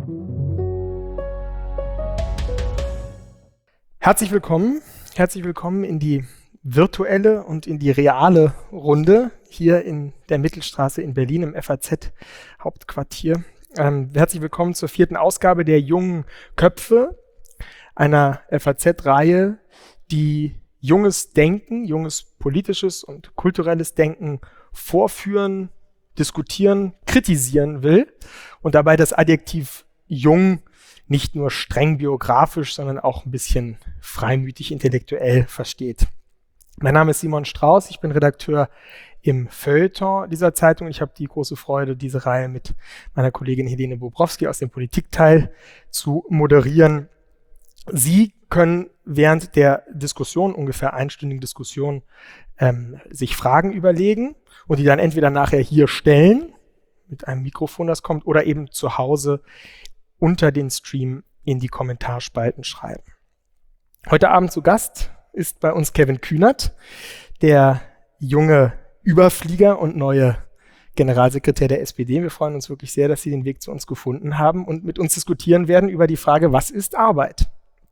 Herzlich willkommen in die virtuelle und in die reale Runde hier in der Mittelstraße in Berlin im FAZ-Hauptquartier. Herzlich willkommen zur 4. Ausgabe der Jungen Köpfe, einer FAZ-Reihe, die junges Denken, junges politisches und kulturelles Denken vorführen, diskutieren, kritisieren will und dabei das Adjektiv jung nicht nur streng biografisch, sondern auch ein bisschen freimütig intellektuell versteht. Mein Name ist Simon Strauß, ich bin Redakteur im Feuilleton dieser Zeitung. Ich habe die große Freude, diese Reihe mit meiner Kollegin Helene Bobrowski aus dem Politikteil zu moderieren. Sie können während der Diskussion, ungefähr einstündigen Diskussion, sich Fragen überlegen und die dann entweder nachher hier stellen, mit einem Mikrofon, das kommt, oder eben zu Hause unter den Stream in die Kommentarspalten schreiben. Heute Abend zu Gast ist bei uns Kevin Kühnert, der junge Überflieger und neue Generalsekretär der SPD. Wir freuen uns wirklich sehr, dass Sie den Weg zu uns gefunden haben und mit uns diskutieren werden über die Frage, was ist Arbeit?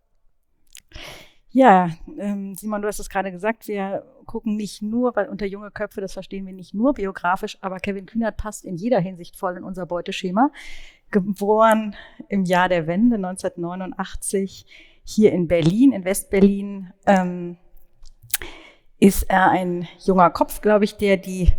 Ja, Simon, du hast es gerade gesagt, wir gucken nicht nur, weil unter junge Köpfe, das verstehen wir nicht nur biografisch, aber Kevin Kühnert passt in jeder Hinsicht voll in unser Beuteschema. Geboren im Jahr der Wende 1989 hier in Berlin, in Westberlin, ist er ein junger Kopf, glaube ich, der die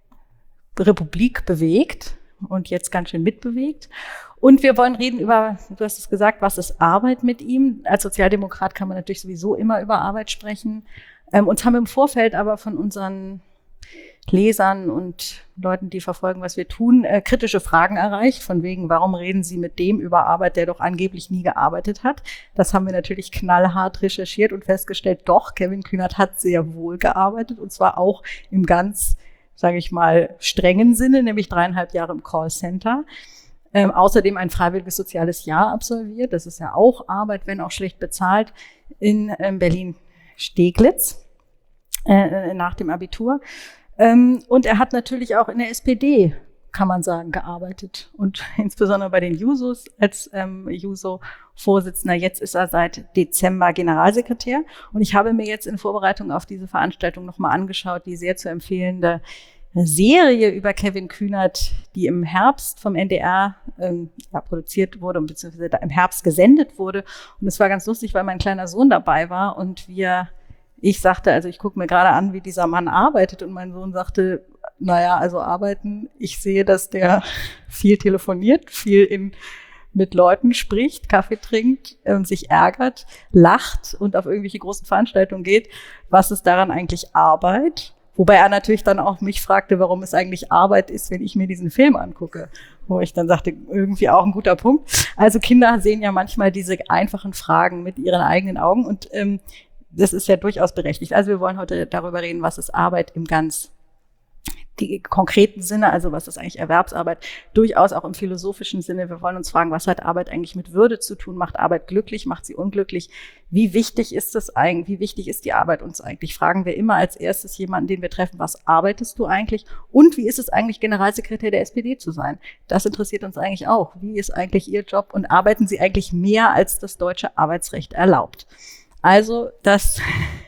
Republik bewegt und jetzt ganz schön mitbewegt. Und wir wollen reden über, du hast es gesagt, was ist Arbeit mit ihm? Als Sozialdemokrat kann man natürlich sowieso immer über Arbeit sprechen. Uns haben im Vorfeld aber von unseren Lesern und Leuten, die verfolgen, was wir tun, kritische Fragen erreicht, von wegen, warum reden Sie mit dem über Arbeit, der doch angeblich nie gearbeitet hat? Das haben wir natürlich knallhart recherchiert und festgestellt, doch, Kevin Kühnert hat sehr wohl gearbeitet und zwar auch im ganz, sage ich mal, strengen Sinne, nämlich 3,5 Jahre im Callcenter. Außerdem ein freiwilliges soziales Jahr absolviert, das ist ja auch Arbeit, wenn auch schlecht bezahlt, in Berlin-Steglitz nach dem Abitur. Und er hat natürlich auch in der SPD, kann man sagen, gearbeitet und insbesondere bei den Jusos als Juso-Vorsitzender. Jetzt ist er seit Dezember Generalsekretär und ich habe mir jetzt in Vorbereitung auf diese Veranstaltung nochmal angeschaut, die sehr zu empfehlende Serie über Kevin Kühnert, die im Herbst vom NDR produziert wurde, beziehungsweise im Herbst gesendet wurde. Und es war ganz lustig, weil mein kleiner Sohn dabei war und ich sagte, also ich gucke mir gerade an, wie dieser Mann arbeitet und mein Sohn sagte, naja, also arbeiten, ich sehe, dass der viel telefoniert, viel mit Leuten spricht, Kaffee trinkt, sich ärgert, lacht und auf irgendwelche großen Veranstaltungen geht. Was ist daran eigentlich Arbeit? Wobei er natürlich dann auch mich fragte, warum es eigentlich Arbeit ist, wenn ich mir diesen Film angucke. Wo ich dann sagte, irgendwie auch ein guter Punkt. Also Kinder sehen ja manchmal diese einfachen Fragen mit ihren eigenen Augen und das ist ja durchaus berechtigt. Also wir wollen heute darüber reden, was ist Arbeit im ganz die konkreten Sinne, also was ist eigentlich Erwerbsarbeit, durchaus auch im philosophischen Sinne. Wir wollen uns fragen, was hat Arbeit eigentlich mit Würde zu tun? Macht Arbeit glücklich? Macht sie unglücklich? Wie wichtig ist es eigentlich? Wie wichtig ist die Arbeit uns eigentlich? Fragen wir immer als erstes jemanden, den wir treffen, was arbeitest du eigentlich? Und wie ist es eigentlich, Generalsekretär der SPD zu sein? Das interessiert uns eigentlich auch. Wie ist eigentlich Ihr Job? Und arbeiten Sie eigentlich mehr, als das deutsche Arbeitsrecht erlaubt? Also, das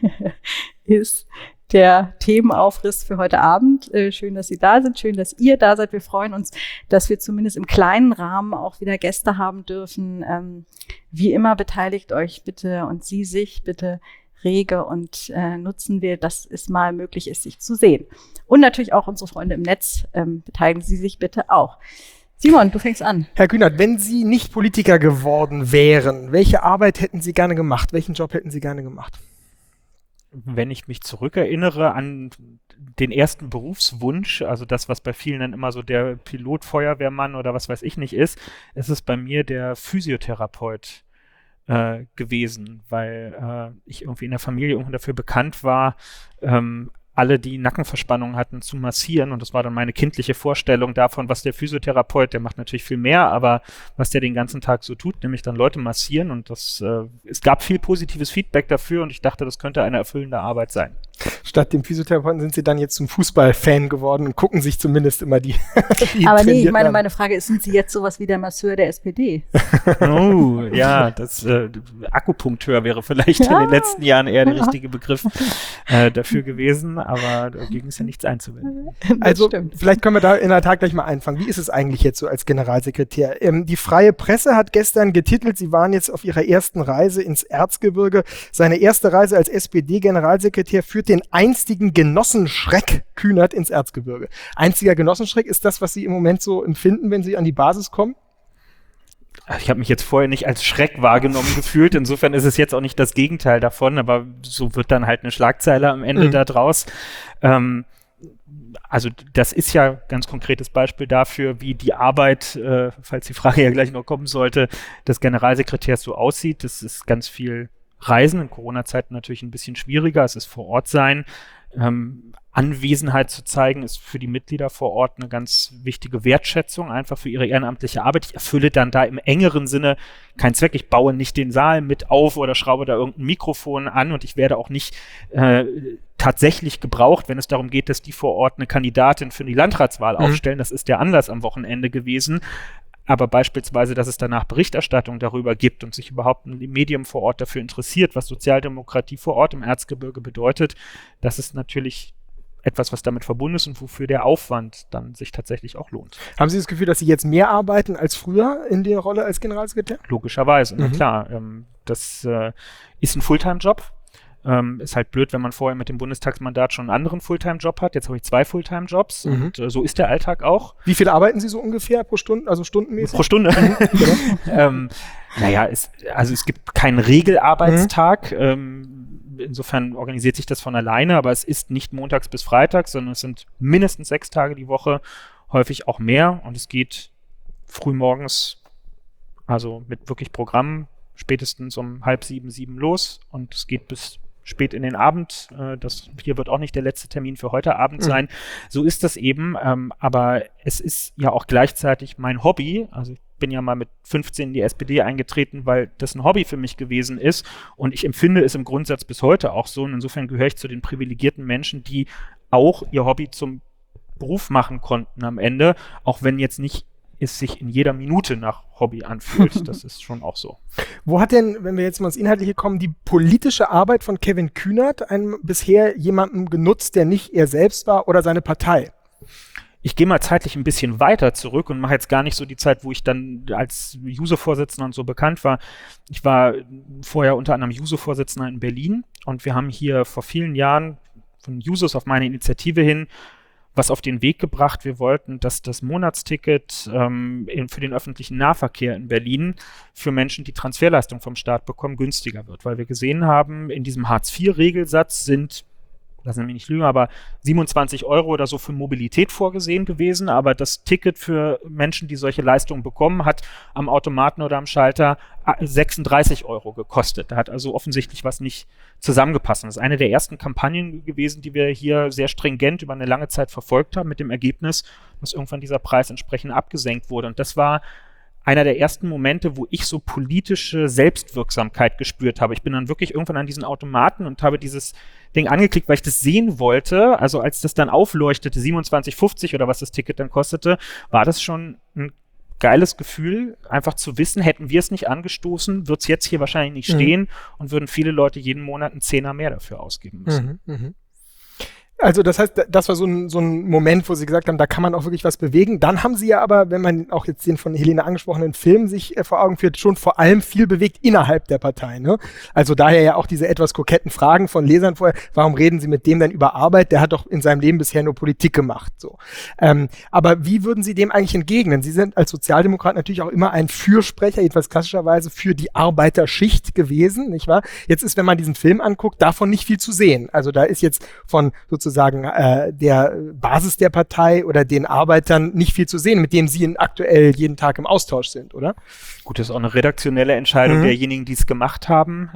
ist der Themenaufriss für heute Abend. Schön, dass Sie da sind. Schön, dass ihr da seid. Wir freuen uns, dass wir zumindest im kleinen Rahmen auch wieder Gäste haben dürfen. Wie immer beteiligt euch bitte und Sie sich bitte rege und nutzen wir, dass es mal möglich ist, sich zu sehen. Und natürlich auch unsere Freunde im Netz. Beteiligen Sie sich bitte auch. Simon, du fängst an. Herr Kühnert, wenn Sie nicht Politiker geworden wären, welche Arbeit hätten Sie gerne gemacht? Welchen Job hätten Sie gerne gemacht? Wenn ich mich zurückerinnere an den ersten Berufswunsch, also das, was bei vielen dann immer so der Pilot, Feuerwehrmann oder was weiß ich nicht ist es bei mir der Physiotherapeut gewesen, weil ich irgendwie in der Familie irgendwie dafür bekannt war, alle, die Nackenverspannungen hatten, zu massieren. Und das war dann meine kindliche Vorstellung davon, was der Physiotherapeut, der macht natürlich viel mehr, aber was der den ganzen Tag so tut, nämlich dann Leute massieren. Und es gab viel positives Feedback dafür und ich dachte, das könnte eine erfüllende Arbeit sein. Statt dem Physiotherapeuten sind Sie dann jetzt zum Fußballfan geworden und gucken sich zumindest immer die Aber nee, ich meine Frage ist, sind Sie jetzt sowas wie der Masseur der SPD? Oh, ja, das Akupunkteur wäre vielleicht in den letzten Jahren eher der richtige Begriff dafür gewesen, aber dagegen ist ja nichts einzuwenden. Also vielleicht können wir da in der Tat gleich mal einfangen. Wie ist es eigentlich jetzt so als Generalsekretär? Die Freie Presse hat gestern getitelt, Sie waren jetzt auf Ihrer ersten Reise ins Erzgebirge. Seine erste Reise als SPD-Generalsekretär führt den einstigen Genossenschreck Kühnert ins Erzgebirge. Einziger Genossenschreck, ist das, was Sie im Moment so empfinden, wenn Sie an die Basis kommen? Ich habe mich jetzt vorher nicht als Schreck wahrgenommen gefühlt. Insofern ist es jetzt auch nicht das Gegenteil davon, aber so wird dann halt eine Schlagzeile am Ende da draus. Also das ist ja ganz konkretes Beispiel dafür, wie die Arbeit, falls die Frage ja gleich noch kommen sollte, des Generalsekretärs so aussieht. Das ist ganz viel Reisen, in Corona-Zeiten natürlich ein bisschen schwieriger. Es ist vor Ort sein. Anwesenheit zu zeigen, ist für die Mitglieder vor Ort eine ganz wichtige Wertschätzung, einfach für ihre ehrenamtliche Arbeit. Ich erfülle dann da im engeren Sinne keinen Zweck. Ich baue nicht den Saal mit auf oder schraube da irgendein Mikrofon an und ich werde auch nicht tatsächlich gebraucht, wenn es darum geht, dass die vor Ort eine Kandidatin für die Landratswahl aufstellen. Das ist der Anlass am Wochenende gewesen. Aber beispielsweise, dass es danach Berichterstattung darüber gibt und sich überhaupt ein Medium vor Ort dafür interessiert, was Sozialdemokratie vor Ort im Erzgebirge bedeutet, das ist natürlich etwas, was damit verbunden ist und wofür der Aufwand dann sich tatsächlich auch lohnt. Haben Sie das Gefühl, dass Sie jetzt mehr arbeiten als früher in der Rolle als Generalsekretär? Logischerweise, na klar. Das ist ein Fulltime-Job. Ist halt blöd, wenn man vorher mit dem Bundestagsmandat schon einen anderen Fulltime-Job hat. Jetzt habe ich 2 Fulltime-Jobs und so ist der Alltag auch. Wie viel arbeiten Sie so ungefähr pro Stunde, also stundenmäßig? Pro Stunde. Naja, es gibt keinen Regelarbeitstag. Insofern organisiert sich das von alleine, aber es ist nicht montags bis freitags, sondern es sind mindestens 6 Tage die Woche, häufig auch mehr und es geht frühmorgens, also mit wirklich Programm, spätestens um 6:30, 7 los und es geht bis spät in den Abend. Hier wird auch nicht der letzte Termin für heute Abend sein. So ist das eben, aber es ist ja auch gleichzeitig mein Hobby. Also ich bin ja mal mit 15 in die SPD eingetreten, weil das ein Hobby für mich gewesen ist und ich empfinde es im Grundsatz bis heute auch so und insofern gehöre ich zu den privilegierten Menschen, die auch ihr Hobby zum Beruf machen konnten am Ende, auch wenn jetzt nicht es sich in jeder Minute nach Hobby anfühlt. Das ist schon auch so. Wo hat denn, wenn wir jetzt mal ins Inhaltliche kommen, die politische Arbeit von Kevin Kühnert bisher jemandem genutzt, der nicht er selbst war oder seine Partei? Ich gehe mal zeitlich ein bisschen weiter zurück und mache jetzt gar nicht so die Zeit, wo ich dann als Juso-Vorsitzender und so bekannt war. Ich war vorher unter anderem Juso-Vorsitzender in Berlin und wir haben hier vor vielen Jahren von Jusos auf meine Initiative hin was auf den Weg gebracht. Wir wollten, dass das Monatsticket für den öffentlichen Nahverkehr in Berlin für Menschen, die Transferleistung vom Staat bekommen, günstiger wird, weil wir gesehen haben, in diesem Hartz-IV-Regelsatz sind, lassen Sie mich nicht lügen, aber 27 € oder so für Mobilität vorgesehen gewesen, aber das Ticket für Menschen, die solche Leistungen bekommen, hat am Automaten oder am Schalter 36 € gekostet. Da hat also offensichtlich was nicht zusammengepasst. Das ist eine der ersten Kampagnen gewesen, die wir hier sehr stringent über eine lange Zeit verfolgt haben, mit dem Ergebnis, dass irgendwann dieser Preis entsprechend abgesenkt wurde. Und das war einer der ersten Momente, wo ich so politische Selbstwirksamkeit gespürt habe. Ich bin dann wirklich irgendwann an diesen Automaten und habe dieses Ding angeklickt, weil ich das sehen wollte. Also als das dann aufleuchtete, 27,50 oder was das Ticket dann kostete, war das schon ein geiles Gefühl, einfach zu wissen, hätten wir es nicht angestoßen, wird es jetzt hier wahrscheinlich nicht stehen und würden viele Leute jeden Monat einen Zehner mehr dafür ausgeben müssen. Also das heißt, das war so ein Moment, wo Sie gesagt haben, da kann man auch wirklich was bewegen. Dann haben Sie ja aber, wenn man auch jetzt den von Helene angesprochenen Film sich vor Augen führt, schon vor allem viel bewegt innerhalb der Partei. Ne? Also daher ja auch diese etwas koketten Fragen von Lesern vorher, warum reden Sie mit dem denn über Arbeit? Der hat doch in seinem Leben bisher nur Politik gemacht. So. Aber wie würden Sie dem eigentlich entgegnen? Sie sind als Sozialdemokrat natürlich auch immer ein Fürsprecher, jedenfalls klassischerweise für die Arbeiterschicht gewesen, nicht wahr? Jetzt ist, wenn man diesen Film anguckt, davon nicht viel zu sehen. Also da ist jetzt von sozusagen der Basis der Partei oder den Arbeitern nicht viel zu sehen, mit denen Sie aktuell jeden Tag im Austausch sind, oder? Gut, das ist auch eine redaktionelle Entscheidung derjenigen, die es gemacht haben.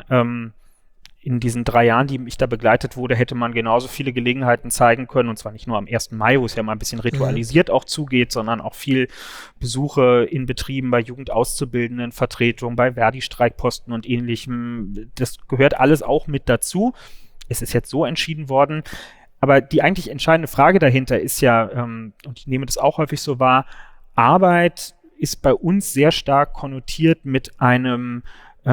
In diesen 3 Jahren, die ich da begleitet wurde, hätte man genauso viele Gelegenheiten zeigen können, und zwar nicht nur am 1. Mai, wo es ja mal ein bisschen ritualisiert auch zugeht, sondern auch viel Besuche in Betrieben, bei Jugendauszubildenden, Vertretungen, bei Verdi-Streikposten und Ähnlichem. Das gehört alles auch mit dazu. es ist jetzt so entschieden worden. Aber die eigentlich entscheidende Frage dahinter ist ja, und ich nehme das auch häufig so wahr, Arbeit ist bei uns sehr stark konnotiert mit einem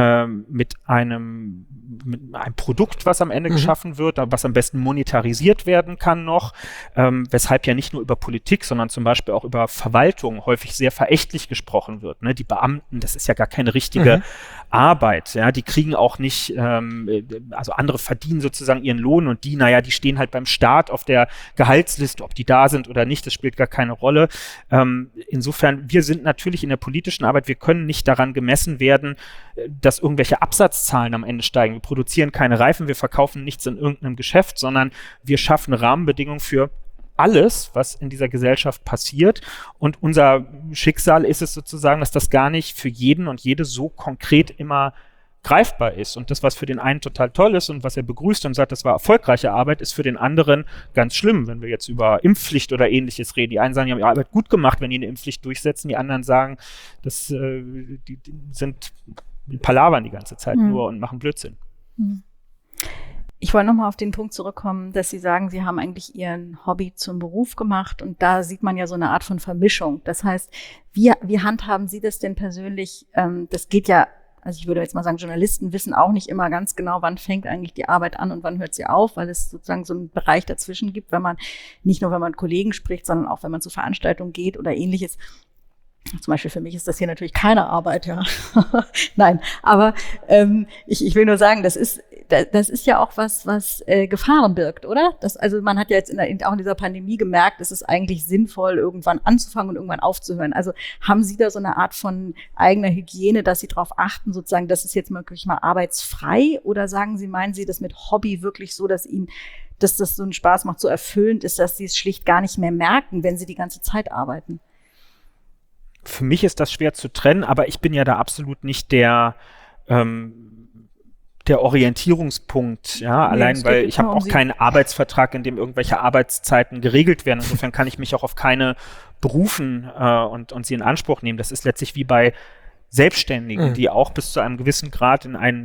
Produkt, was am Ende geschaffen wird, was am besten monetarisiert werden kann noch, weshalb ja nicht nur über Politik, sondern zum Beispiel auch über Verwaltung häufig sehr verächtlich gesprochen wird. Ne? Die Beamten, das ist ja gar keine richtige Arbeit. Ja? Die kriegen auch nicht, also andere verdienen sozusagen ihren Lohn und die stehen halt beim Staat auf der Gehaltsliste, ob die da sind oder nicht, das spielt gar keine Rolle. Insofern, wir sind natürlich in der politischen Arbeit, wir können nicht daran gemessen werden, dass irgendwelche Absatzzahlen am Ende steigen. Wir produzieren keine Reifen, wir verkaufen nichts in irgendeinem Geschäft, sondern wir schaffen Rahmenbedingungen für alles, was in dieser Gesellschaft passiert. Und unser Schicksal ist es sozusagen, dass das gar nicht für jeden und jede so konkret immer greifbar ist. Und das, was für den einen total toll ist und was er begrüßt und sagt, das war erfolgreiche Arbeit, ist für den anderen ganz schlimm, wenn wir jetzt über Impfpflicht oder Ähnliches reden. Die einen sagen, die haben ihre Arbeit gut gemacht, wenn die eine Impfpflicht durchsetzen. Die anderen sagen, die sind palavern die ganze Zeit nur und machen Blödsinn. Ich wollte nochmal auf den Punkt zurückkommen, dass Sie sagen, Sie haben eigentlich Ihren Hobby zum Beruf gemacht und da sieht man ja so eine Art von Vermischung. Das heißt, wie handhaben Sie das denn persönlich? Das geht ja, also ich würde jetzt mal sagen, Journalisten wissen auch nicht immer ganz genau, wann fängt eigentlich die Arbeit an und wann hört sie auf, weil es sozusagen so einen Bereich dazwischen gibt, wenn man nicht nur, wenn man Kollegen spricht, sondern auch, wenn man zu Veranstaltungen geht oder Ähnliches. Zum Beispiel für mich ist das hier natürlich keine Arbeit, ja. Nein, aber ich will nur sagen, das ist ja auch was Gefahren birgt, oder? Also man hat ja jetzt auch in dieser Pandemie gemerkt, es ist eigentlich sinnvoll, irgendwann anzufangen und irgendwann aufzuhören. Also haben Sie da so eine Art von eigener Hygiene, dass Sie darauf achten, sozusagen, das ist jetzt wirklich mal arbeitsfrei? Oder meinen Sie das mit Hobby wirklich so, dass das so einen Spaß macht, so erfüllend ist, dass Sie es schlicht gar nicht mehr merken, wenn Sie die ganze Zeit arbeiten? Für mich ist das schwer zu trennen, aber ich bin ja da absolut nicht der Orientierungspunkt, ja, allein weil ich habe auch keinen Arbeitsvertrag, in dem irgendwelche Arbeitszeiten geregelt werden. Insofern kann ich mich auch auf keine berufen und sie in Anspruch nehmen. Das ist letztlich wie bei Selbstständigen, die auch bis zu einem gewissen Grad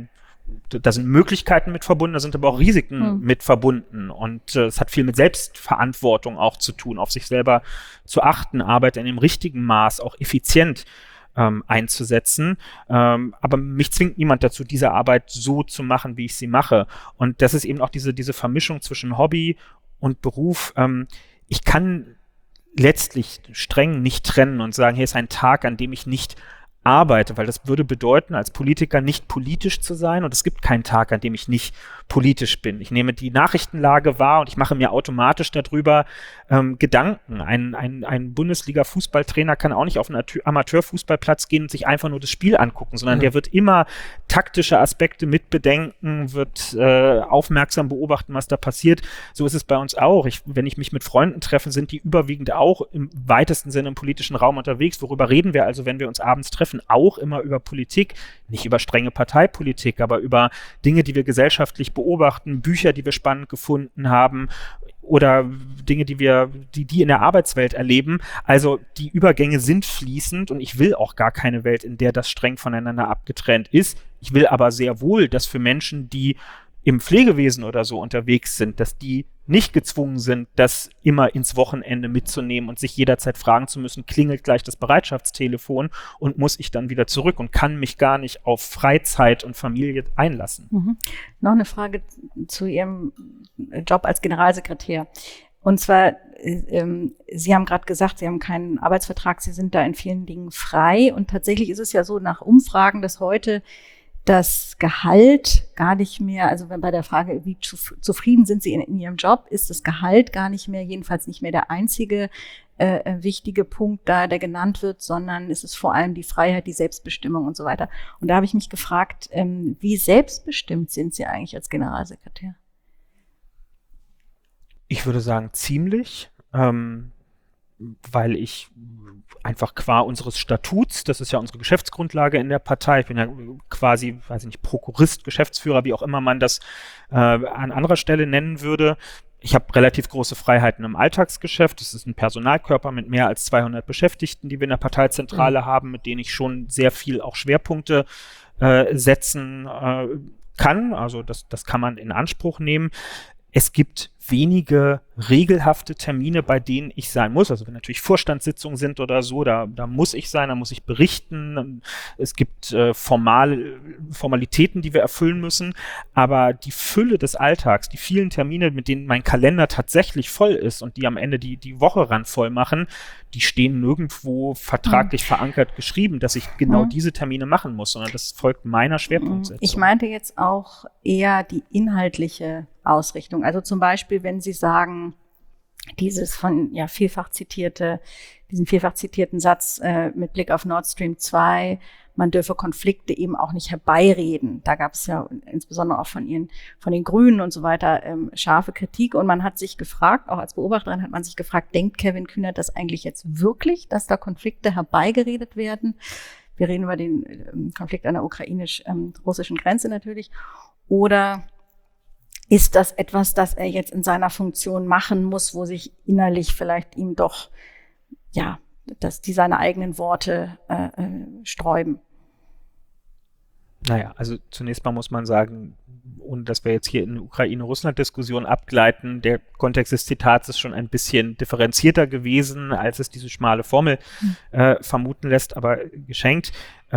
da sind Möglichkeiten mit verbunden, da sind aber auch Risiken mit verbunden und es hat viel mit Selbstverantwortung auch zu tun, auf sich selber zu achten, Arbeit in dem richtigen Maß auch effizient einzusetzen, aber mich zwingt niemand dazu, diese Arbeit so zu machen, wie ich sie mache, und das ist eben auch diese Vermischung zwischen Hobby und Beruf. Ich kann letztlich streng nicht trennen und sagen, hier ist ein Tag, an dem ich nicht arbeite, weil das würde bedeuten, als Politiker nicht politisch zu sein, und es gibt keinen Tag, an dem ich nicht politisch bin. Ich nehme die Nachrichtenlage wahr und ich mache mir automatisch darüber Gedanken. Ein Bundesliga-Fußballtrainer kann auch nicht auf einen Amateurfußballplatz gehen und sich einfach nur das Spiel angucken, sondern der wird immer taktische Aspekte mitbedenken, wird aufmerksam beobachten, was da passiert. So ist es bei uns auch. Wenn ich mich mit Freunden treffe, sind die überwiegend auch im weitesten Sinne im politischen Raum unterwegs. Worüber reden wir also, wenn wir uns abends treffen? Auch immer über Politik, nicht über strenge Parteipolitik, aber über Dinge, die wir gesellschaftlich beobachten, Bücher, die wir spannend gefunden haben oder Dinge, die in der Arbeitswelt erleben. Also die Übergänge sind fließend und ich will auch gar keine Welt, in der das streng voneinander abgetrennt ist. Ich will aber sehr wohl, dass für Menschen, die im Pflegewesen oder so unterwegs sind, dass die nicht gezwungen sind, das immer ins Wochenende mitzunehmen und sich jederzeit fragen zu müssen, klingelt gleich das Bereitschaftstelefon und muss ich dann wieder zurück und kann mich gar nicht auf Freizeit und Familie einlassen. Noch eine Frage zu Ihrem Job als Generalsekretär. Und zwar, Sie haben gerade gesagt, Sie haben keinen Arbeitsvertrag, Sie sind da in vielen Dingen frei. Und tatsächlich ist es ja so, nach Umfragen, dass heute das Gehalt gar nicht mehr, also wenn bei der Frage, wie zufrieden sind Sie in Ihrem Job, ist das Gehalt gar nicht mehr, jedenfalls nicht mehr der einzige wichtige Punkt da, der genannt wird, sondern es ist vor allem die Freiheit, die Selbstbestimmung und so weiter. Und da habe ich mich gefragt, wie selbstbestimmt sind Sie eigentlich als Generalsekretär? Ich würde sagen, ziemlich, weil ich einfach qua unseres Statuts, das ist ja unsere Geschäftsgrundlage in der Partei, ich bin ja quasi, weiß ich nicht, Prokurist, Geschäftsführer, wie auch immer man das an anderer Stelle nennen würde. Ich habe relativ große Freiheiten im Alltagsgeschäft. Das ist ein Personalkörper mit mehr als 200 Beschäftigten, die wir in der Parteizentrale haben, mit denen ich schon sehr viel auch Schwerpunkte setzen kann. Also das kann man in Anspruch nehmen. Es gibt wenige regelhafte Termine, bei denen ich sein muss. Also wenn natürlich Vorstandssitzungen sind oder so, da muss ich sein, da muss ich berichten. Es gibt Formalitäten, die wir erfüllen müssen. Aber die Fülle des Alltags, die vielen Termine, mit denen mein Kalender tatsächlich voll ist und die am Ende die Woche randvoll machen, die stehen nirgendwo vertraglich verankert geschrieben, dass ich genau diese Termine machen muss, sondern das folgt meiner Schwerpunktsetzung. Ich meinte jetzt auch eher die inhaltliche Ausrichtung. Also zum Beispiel, wenn Sie sagen, diesen vielfach zitierten Satz mit Blick auf Nord Stream 2, man dürfe Konflikte eben auch nicht herbeireden. Da gab es ja insbesondere auch von den Grünen und so weiter scharfe Kritik. Und man hat sich gefragt, auch als Beobachterin hat man sich gefragt, denkt Kevin Kühnert das eigentlich jetzt wirklich, dass da Konflikte herbeigeredet werden? Wir reden über den Konflikt an der ukrainisch-russischen Grenze natürlich. Oder ist das etwas, das er jetzt in seiner Funktion machen muss, wo sich innerlich vielleicht ihm doch, dass die seine eigenen Worte sträuben? Naja, also zunächst mal muss man sagen, ohne dass wir jetzt hier in Ukraine-Russland-Diskussion abgleiten, der Kontext des Zitats ist schon ein bisschen differenzierter gewesen, als es diese schmale Formel vermuten lässt, aber geschenkt.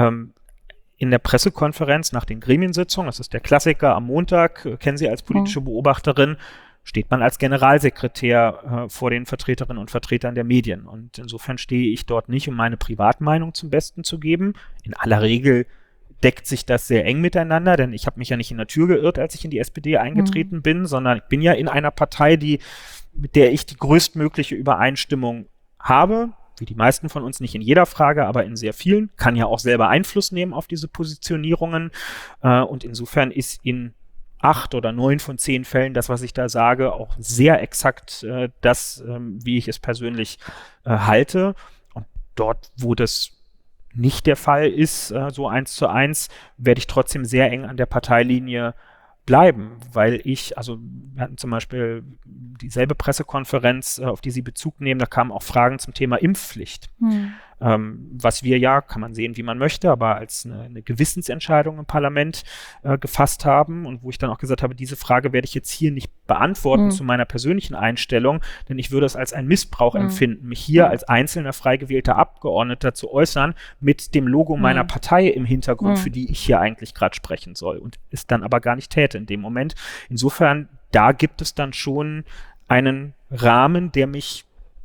In der Pressekonferenz nach den Gremiensitzungen, das ist der Klassiker am Montag, kennen Sie als politische Beobachterin, steht man als Generalsekretär vor den Vertreterinnen und Vertretern der Medien. Und insofern stehe ich dort nicht, um meine Privatmeinung zum Besten zu geben. In aller Regel deckt sich das sehr eng miteinander, denn ich habe mich ja nicht in der Tür geirrt, als ich in die SPD eingetreten bin, sondern ich bin ja in einer Partei, mit der ich die größtmögliche Übereinstimmung habe, wie die meisten von uns, nicht in jeder Frage, aber in sehr vielen, kann ja auch selber Einfluss nehmen auf diese Positionierungen. Und insofern ist in 8 oder 9 von 10 Fällen das, was ich da sage, auch sehr exakt das, wie ich es persönlich halte. Und dort, wo das nicht der Fall ist, so 1:1, werde ich trotzdem sehr eng an der Parteilinie bleiben, weil wir hatten zum Beispiel dieselbe Pressekonferenz, auf die Sie Bezug nehmen, da kamen auch Fragen zum Thema Impfpflicht. Was wir ja, kann man sehen, wie man möchte, aber als eine Gewissensentscheidung im Parlament gefasst haben und wo ich dann auch gesagt habe, diese Frage werde ich jetzt hier nicht beantworten zu meiner persönlichen Einstellung, denn ich würde es als einen Missbrauch empfinden, mich hier als einzelner frei gewählter Abgeordneter zu äußern mit dem Logo meiner Partei im Hintergrund, für die ich hier eigentlich gerade sprechen soll und es dann aber gar nicht täte in dem Moment. Insofern, da gibt es dann schon einen Rahmen, der mich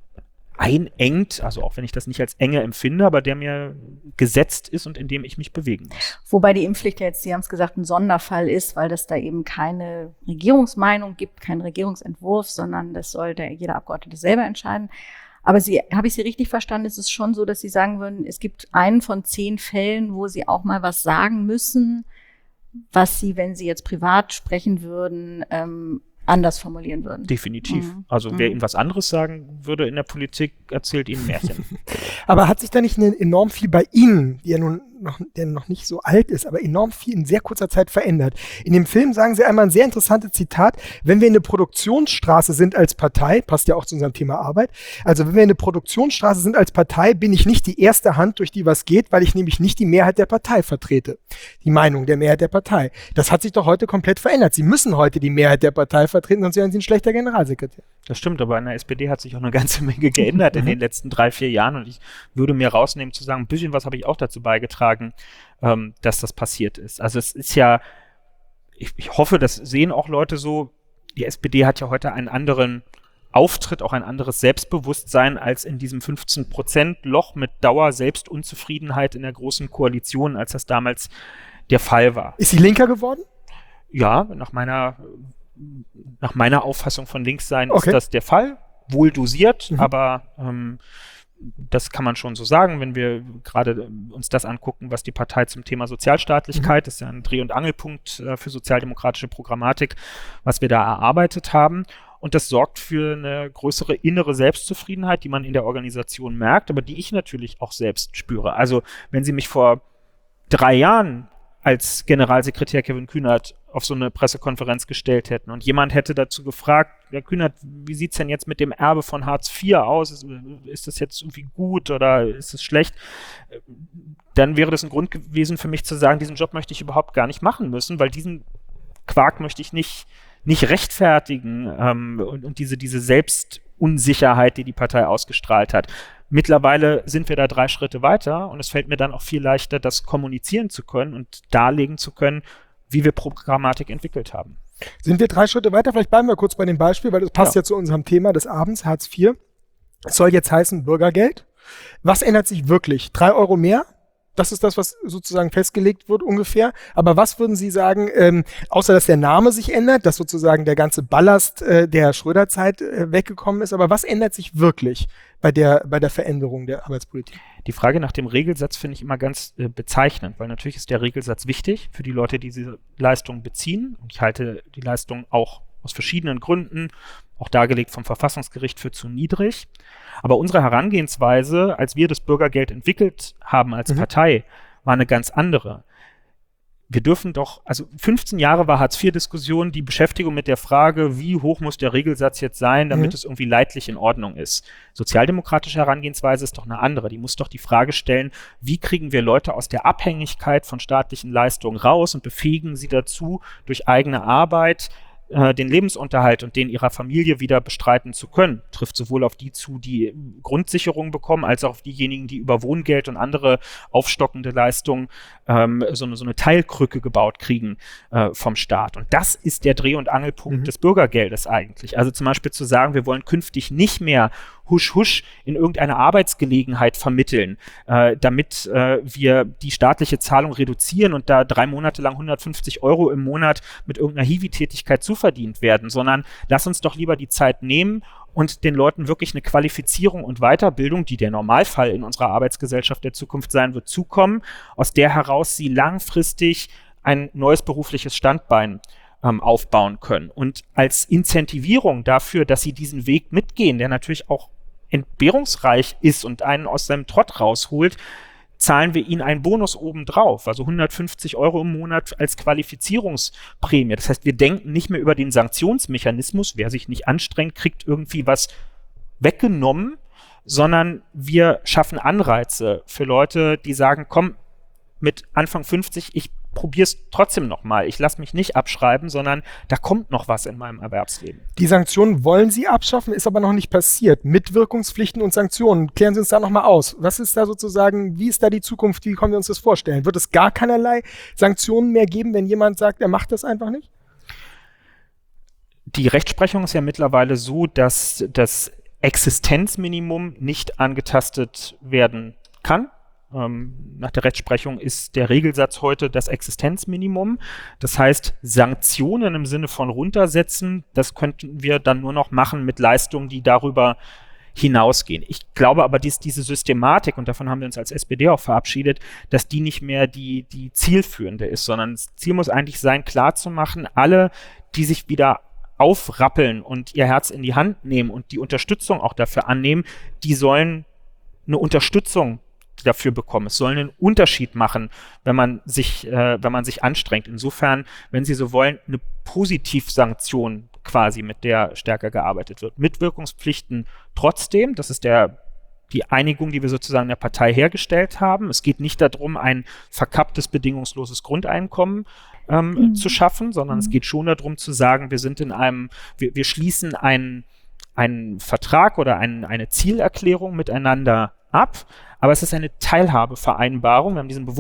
einengt, also auch wenn ich das nicht als Enge empfinde, aber der mir gesetzt ist und in dem ich mich bewegen muss. Wobei die Impfpflicht ja jetzt, Sie haben es gesagt, ein Sonderfall ist, weil das da eben keine Regierungsmeinung gibt, keinen Regierungsentwurf, sondern das soll jeder Abgeordnete selber entscheiden. Aber habe ich Sie richtig verstanden, ist es schon so, dass Sie sagen würden, es gibt einen von 10 Fällen, wo Sie auch mal was sagen müssen, was Sie, wenn Sie jetzt privat sprechen würden, anders formulieren würden. Definitiv. Also wer Ihnen was anderes sagen würde in der Politik, erzählt Ihnen Märchen. Aber hat sich da nicht enorm viel bei Ihnen, der noch nicht so alt ist, aber enorm viel in sehr kurzer Zeit verändert? In dem Film sagen Sie einmal ein sehr interessantes Zitat: Wenn wir in der Produktionsstraße sind als Partei, passt ja auch zu unserem Thema Arbeit, also wenn wir in der Produktionsstraße sind als Partei, bin ich nicht die erste Hand, durch die was geht, weil ich nämlich nicht die Mehrheit der Partei vertrete. Die Meinung der Mehrheit der Partei. Das hat sich doch heute komplett verändert. Sie müssen heute die Mehrheit der Partei vertreten, sonst wären Sie ein schlechter Generalsekretär. Das stimmt, aber in der SPD hat sich auch eine ganze Menge geändert in den letzten 3-4 Jahren und ich würde mir rausnehmen zu sagen, ein bisschen was habe ich auch dazu beigetragen, dass das passiert ist. Also es ist ja, ich hoffe, das sehen auch Leute so, die SPD hat ja heute einen anderen Auftritt, auch ein anderes Selbstbewusstsein als in diesem 15%-Loch mit Dauer-Selbstunzufriedenheit in der großen Koalition, als das damals der Fall war. Ist sie linker geworden? Ja, nach meiner Auffassung von Linkssein ist das der Fall. Wohl dosiert, aber das kann man schon so sagen, wenn wir gerade uns das angucken, was die Partei zum Thema Sozialstaatlichkeit, das ist ja ein Dreh- und Angelpunkt für sozialdemokratische Programmatik, was wir da erarbeitet haben. Und das sorgt für eine größere innere Selbstzufriedenheit, die man in der Organisation merkt, aber die ich natürlich auch selbst spüre. Also wenn Sie mich vor 3 Jahren als Generalsekretär Kevin Kühnert auf so eine Pressekonferenz gestellt hätten und jemand hätte dazu gefragt, Herr Kühnert, wie sieht es denn jetzt mit dem Erbe von Hartz IV aus? Ist das jetzt irgendwie gut oder ist es schlecht? Dann wäre das ein Grund gewesen für mich zu sagen, diesen Job möchte ich überhaupt gar nicht machen müssen, weil diesen Quark möchte ich nicht rechtfertigen und diese Selbstunsicherheit, die Partei ausgestrahlt hat. Mittlerweile sind wir da 3 Schritte weiter und es fällt mir dann auch viel leichter, das kommunizieren zu können und darlegen zu können, wie wir Programmatik entwickelt haben. Sind wir 3 Schritte weiter? Vielleicht bleiben wir kurz bei dem Beispiel, weil das passt ja zu unserem Thema des Abends, Hartz IV. Es soll jetzt heißen Bürgergeld. Was ändert sich wirklich? 3 Euro mehr? Das ist das, was sozusagen festgelegt wird ungefähr. Aber was würden Sie sagen, außer dass der Name sich ändert, dass sozusagen der ganze Ballast der Schröder-Zeit weggekommen ist, aber was ändert sich wirklich bei der Veränderung der Arbeitspolitik? Die Frage nach dem Regelsatz finde ich immer ganz bezeichnend, weil natürlich ist der Regelsatz wichtig für die Leute, die diese Leistung beziehen. Und ich halte die Leistung auch aus verschiedenen Gründen, auch dargelegt vom Verfassungsgericht, für zu niedrig. Aber unsere Herangehensweise, als wir das Bürgergeld entwickelt haben als Partei, war eine ganz andere. Wir dürfen doch, also 15 Jahre war Hartz-IV-Diskussion die Beschäftigung mit der Frage, wie hoch muss der Regelsatz jetzt sein, damit es irgendwie leidlich in Ordnung ist. Sozialdemokratische Herangehensweise ist doch eine andere. Die muss doch die Frage stellen, wie kriegen wir Leute aus der Abhängigkeit von staatlichen Leistungen raus und befähigen sie dazu, durch eigene Arbeit den Lebensunterhalt und den ihrer Familie wieder bestreiten zu können. Trifft sowohl auf die zu, die Grundsicherung bekommen, als auch auf diejenigen, die über Wohngeld und andere aufstockende Leistungen so eine Teilkrücke gebaut kriegen vom Staat. Und das ist der Dreh- und Angelpunkt des Bürgergeldes eigentlich. Also zum Beispiel zu sagen, wir wollen künftig nicht mehr husch in irgendeine Arbeitsgelegenheit vermitteln, damit wir die staatliche Zahlung reduzieren und da 3 Monate lang 150 € im Monat mit irgendeiner Hiwi-Tätigkeit zuverdient werden, sondern lass uns doch lieber die Zeit nehmen und den Leuten wirklich eine Qualifizierung und Weiterbildung, die der Normalfall in unserer Arbeitsgesellschaft der Zukunft sein wird, zukommen, aus der heraus sie langfristig ein neues berufliches Standbein aufbauen können. Und als Incentivierung dafür, dass sie diesen Weg mitgehen, der natürlich auch entbehrungsreich ist und einen aus seinem Trott rausholt, zahlen wir ihnen einen Bonus obendrauf, also 150 € im Monat als Qualifizierungsprämie. Das heißt, wir denken nicht mehr über den Sanktionsmechanismus, wer sich nicht anstrengt, kriegt irgendwie was weggenommen, sondern wir schaffen Anreize für Leute, die sagen, komm, mit Anfang 50, ich probiere es trotzdem nochmal. Ich lasse mich nicht abschreiben, sondern da kommt noch was in meinem Erwerbsleben. Die Sanktionen wollen Sie abschaffen, ist aber noch nicht passiert. Mitwirkungspflichten und Sanktionen. Klären Sie uns da nochmal aus. Was ist da sozusagen, wie ist da die Zukunft, wie können wir uns das vorstellen? Wird es gar keinerlei Sanktionen mehr geben, wenn jemand sagt, er macht das einfach nicht? Die Rechtsprechung ist ja mittlerweile so, dass das Existenzminimum nicht angetastet werden kann. Nach der Rechtsprechung ist der Regelsatz heute das Existenzminimum. Das heißt, Sanktionen im Sinne von runtersetzen, das könnten wir dann nur noch machen mit Leistungen, die darüber hinausgehen. Ich glaube aber, diese Systematik, und davon haben wir uns als SPD auch verabschiedet, dass die nicht mehr die zielführende ist, sondern das Ziel muss eigentlich sein, klarzumachen, alle, die sich wieder aufrappeln und ihr Herz in die Hand nehmen und die Unterstützung auch dafür annehmen, die sollen eine Unterstützung dafür bekommen. Es soll einen Unterschied machen, wenn man sich anstrengt. Insofern, wenn Sie so wollen, eine Positivsanktion quasi, mit der stärker gearbeitet wird. Mitwirkungspflichten trotzdem, das ist die Einigung, die wir sozusagen in der Partei hergestellt haben. Es geht nicht darum, ein verkapptes, bedingungsloses Grundeinkommen zu schaffen, sondern es geht schon darum zu sagen, wir sind wir schließen einen Vertrag oder eine Zielerklärung miteinander ab, aber es ist eine Teilhabevereinbarung. Wir haben diesen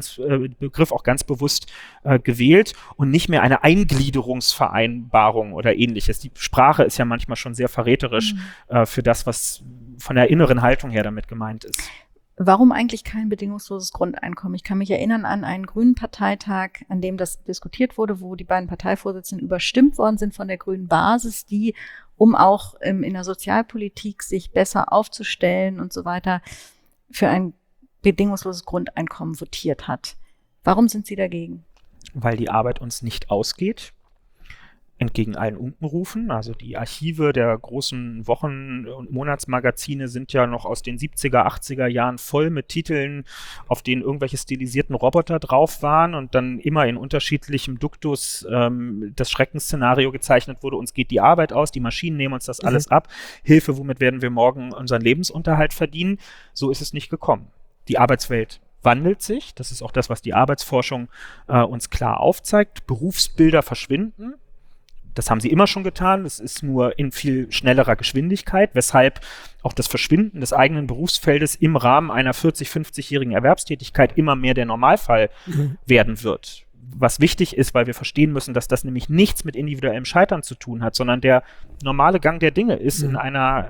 Begriff auch ganz bewusst gewählt und nicht mehr eine Eingliederungsvereinbarung oder ähnliches. Die Sprache ist ja manchmal schon sehr verräterisch für das, was von der inneren Haltung her damit gemeint ist. Warum eigentlich kein bedingungsloses Grundeinkommen? Ich kann mich erinnern an einen Grünen Parteitag, an dem das diskutiert wurde, wo die beiden Parteivorsitzenden überstimmt worden sind von der grünen Basis, die, um auch in der Sozialpolitik sich besser aufzustellen und so weiter, für ein bedingungsloses Grundeinkommen votiert hat. Warum sind Sie dagegen? Weil die Arbeit uns nicht ausgeht. Entgegen allen Unkenrufen. Also die Archive der großen Wochen- und Monatsmagazine sind ja noch aus den 70er, 80er Jahren voll mit Titeln, auf denen irgendwelche stilisierten Roboter drauf waren und dann immer in unterschiedlichem Duktus das Schreckensszenario gezeichnet wurde, uns geht die Arbeit aus, die Maschinen nehmen uns das alles ab. Hilfe, womit werden wir morgen unseren Lebensunterhalt verdienen? So ist es nicht gekommen. Die Arbeitswelt wandelt sich. Das ist auch das, was die Arbeitsforschung uns klar aufzeigt. Berufsbilder verschwinden. Das haben sie immer schon getan. Das ist nur in viel schnellerer Geschwindigkeit, weshalb auch das Verschwinden des eigenen Berufsfeldes im Rahmen einer 40-, 50-jährigen Erwerbstätigkeit immer mehr der Normalfall werden wird. Was wichtig ist, weil wir verstehen müssen, dass das nämlich nichts mit individuellem Scheitern zu tun hat, sondern der normale Gang der Dinge ist in einer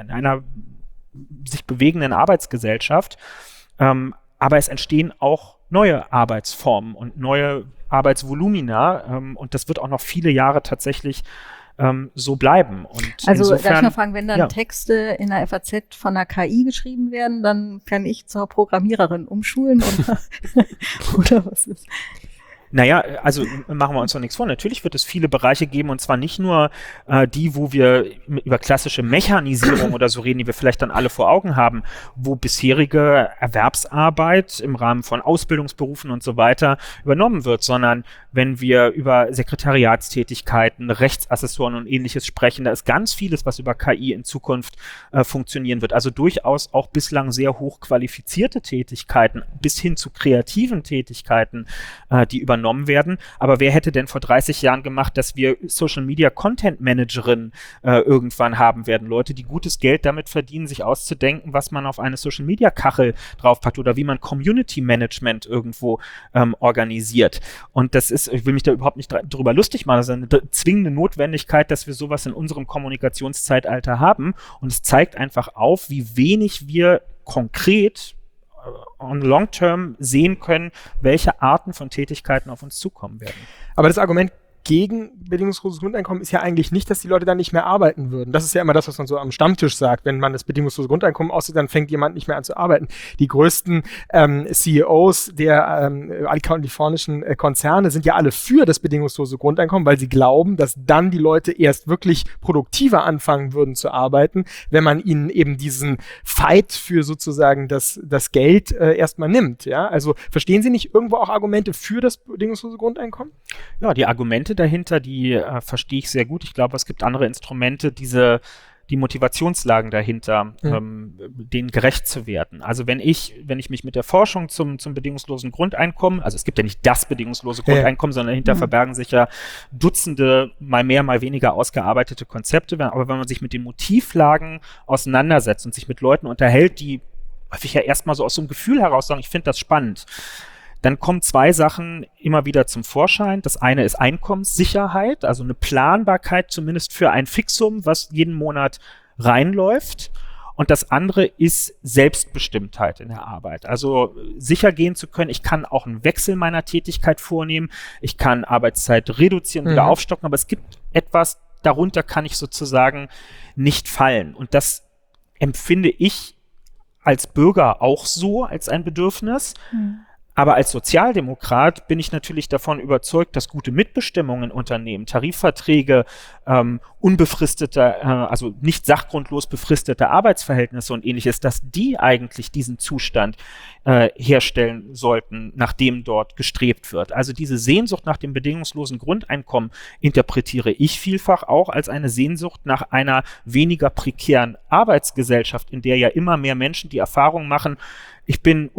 sich bewegenden Arbeitsgesellschaft. Aber es entstehen auch neue Arbeitsformen und neue Arbeitsvolumina und das wird auch noch viele Jahre tatsächlich so bleiben. Und also insofern, darf ich noch fragen, wenn dann Texte in der FAZ von der KI geschrieben werden, dann kann ich zur Programmiererin umschulen oder was ist? Naja, also machen wir uns doch nichts vor. Natürlich wird es viele Bereiche geben und zwar nicht nur die, wo wir über klassische Mechanisierung oder so reden, die wir vielleicht dann alle vor Augen haben, wo bisherige Erwerbsarbeit im Rahmen von Ausbildungsberufen und so weiter übernommen wird, sondern wenn wir über Sekretariatstätigkeiten, Rechtsassessoren und ähnliches sprechen, da ist ganz vieles, was über KI in Zukunft funktionieren wird. Also durchaus auch bislang sehr hochqualifizierte Tätigkeiten bis hin zu kreativen Tätigkeiten, die übernommen werden. Aber wer hätte denn vor 30 Jahren gemacht, dass wir Social Media Content Managerinnen irgendwann haben werden? Leute, die gutes Geld damit verdienen, sich auszudenken, was man auf eine Social Media Kachel draufpackt oder wie man Community Management irgendwo organisiert. Und das ist, ich will mich da überhaupt nicht drüber lustig machen, das ist eine zwingende Notwendigkeit, dass wir sowas in unserem Kommunikationszeitalter haben. Und es zeigt einfach auf, wie wenig wir konkret on long term sehen können, welche Arten von Tätigkeiten auf uns zukommen werden. Aber das Argument gegen bedingungsloses Grundeinkommen ist ja eigentlich nicht, dass die Leute dann nicht mehr arbeiten würden. Das ist ja immer das, was man so am Stammtisch sagt. Wenn man das bedingungslose Grundeinkommen aussieht, dann fängt jemand nicht mehr an zu arbeiten. Die größten CEOs der kalifornischen Konzerne sind ja alle für das bedingungslose Grundeinkommen, weil sie glauben, dass dann die Leute erst wirklich produktiver anfangen würden zu arbeiten, wenn man ihnen eben diesen Fight für sozusagen das Geld erstmal nimmt. Ja? Also verstehen Sie nicht irgendwo auch Argumente für das bedingungslose Grundeinkommen? Ja, die Argumente dahinter, die verstehe ich sehr gut. Ich glaube, es gibt andere Instrumente, die Motivationslagen dahinter, denen gerecht zu werden. Also wenn ich mich mit der Forschung zum bedingungslosen Grundeinkommen, also es gibt ja nicht das bedingungslose Grundeinkommen, sondern dahinter verbergen sich ja Dutzende, mal mehr, mal weniger ausgearbeitete Konzepte. Aber wenn man sich mit den Motivlagen auseinandersetzt und sich mit Leuten unterhält, die häufig ja erstmal so aus so einem Gefühl heraus sagen, ich finde das spannend, dann kommen zwei Sachen immer wieder zum Vorschein. Das eine ist Einkommenssicherheit, also eine Planbarkeit zumindest für ein Fixum, was jeden Monat reinläuft. Und das andere ist Selbstbestimmtheit in der Arbeit. Also sicher gehen zu können, ich kann auch einen Wechsel meiner Tätigkeit vornehmen, ich kann Arbeitszeit reduzieren, wieder aufstocken, aber es gibt etwas, darunter kann ich sozusagen nicht fallen. Und das empfinde ich als Bürger auch so, als ein Bedürfnis. Aber als Sozialdemokrat bin ich natürlich davon überzeugt, dass gute Mitbestimmung in Unternehmen, Tarifverträge, unbefristete, also nicht sachgrundlos befristete Arbeitsverhältnisse und ähnliches, dass die eigentlich diesen Zustand herstellen sollten, nach dem dort gestrebt wird. Also diese Sehnsucht nach dem bedingungslosen Grundeinkommen interpretiere ich vielfach auch als eine Sehnsucht nach einer weniger prekären Arbeitsgesellschaft, in der ja immer mehr Menschen die Erfahrung machen, ich bin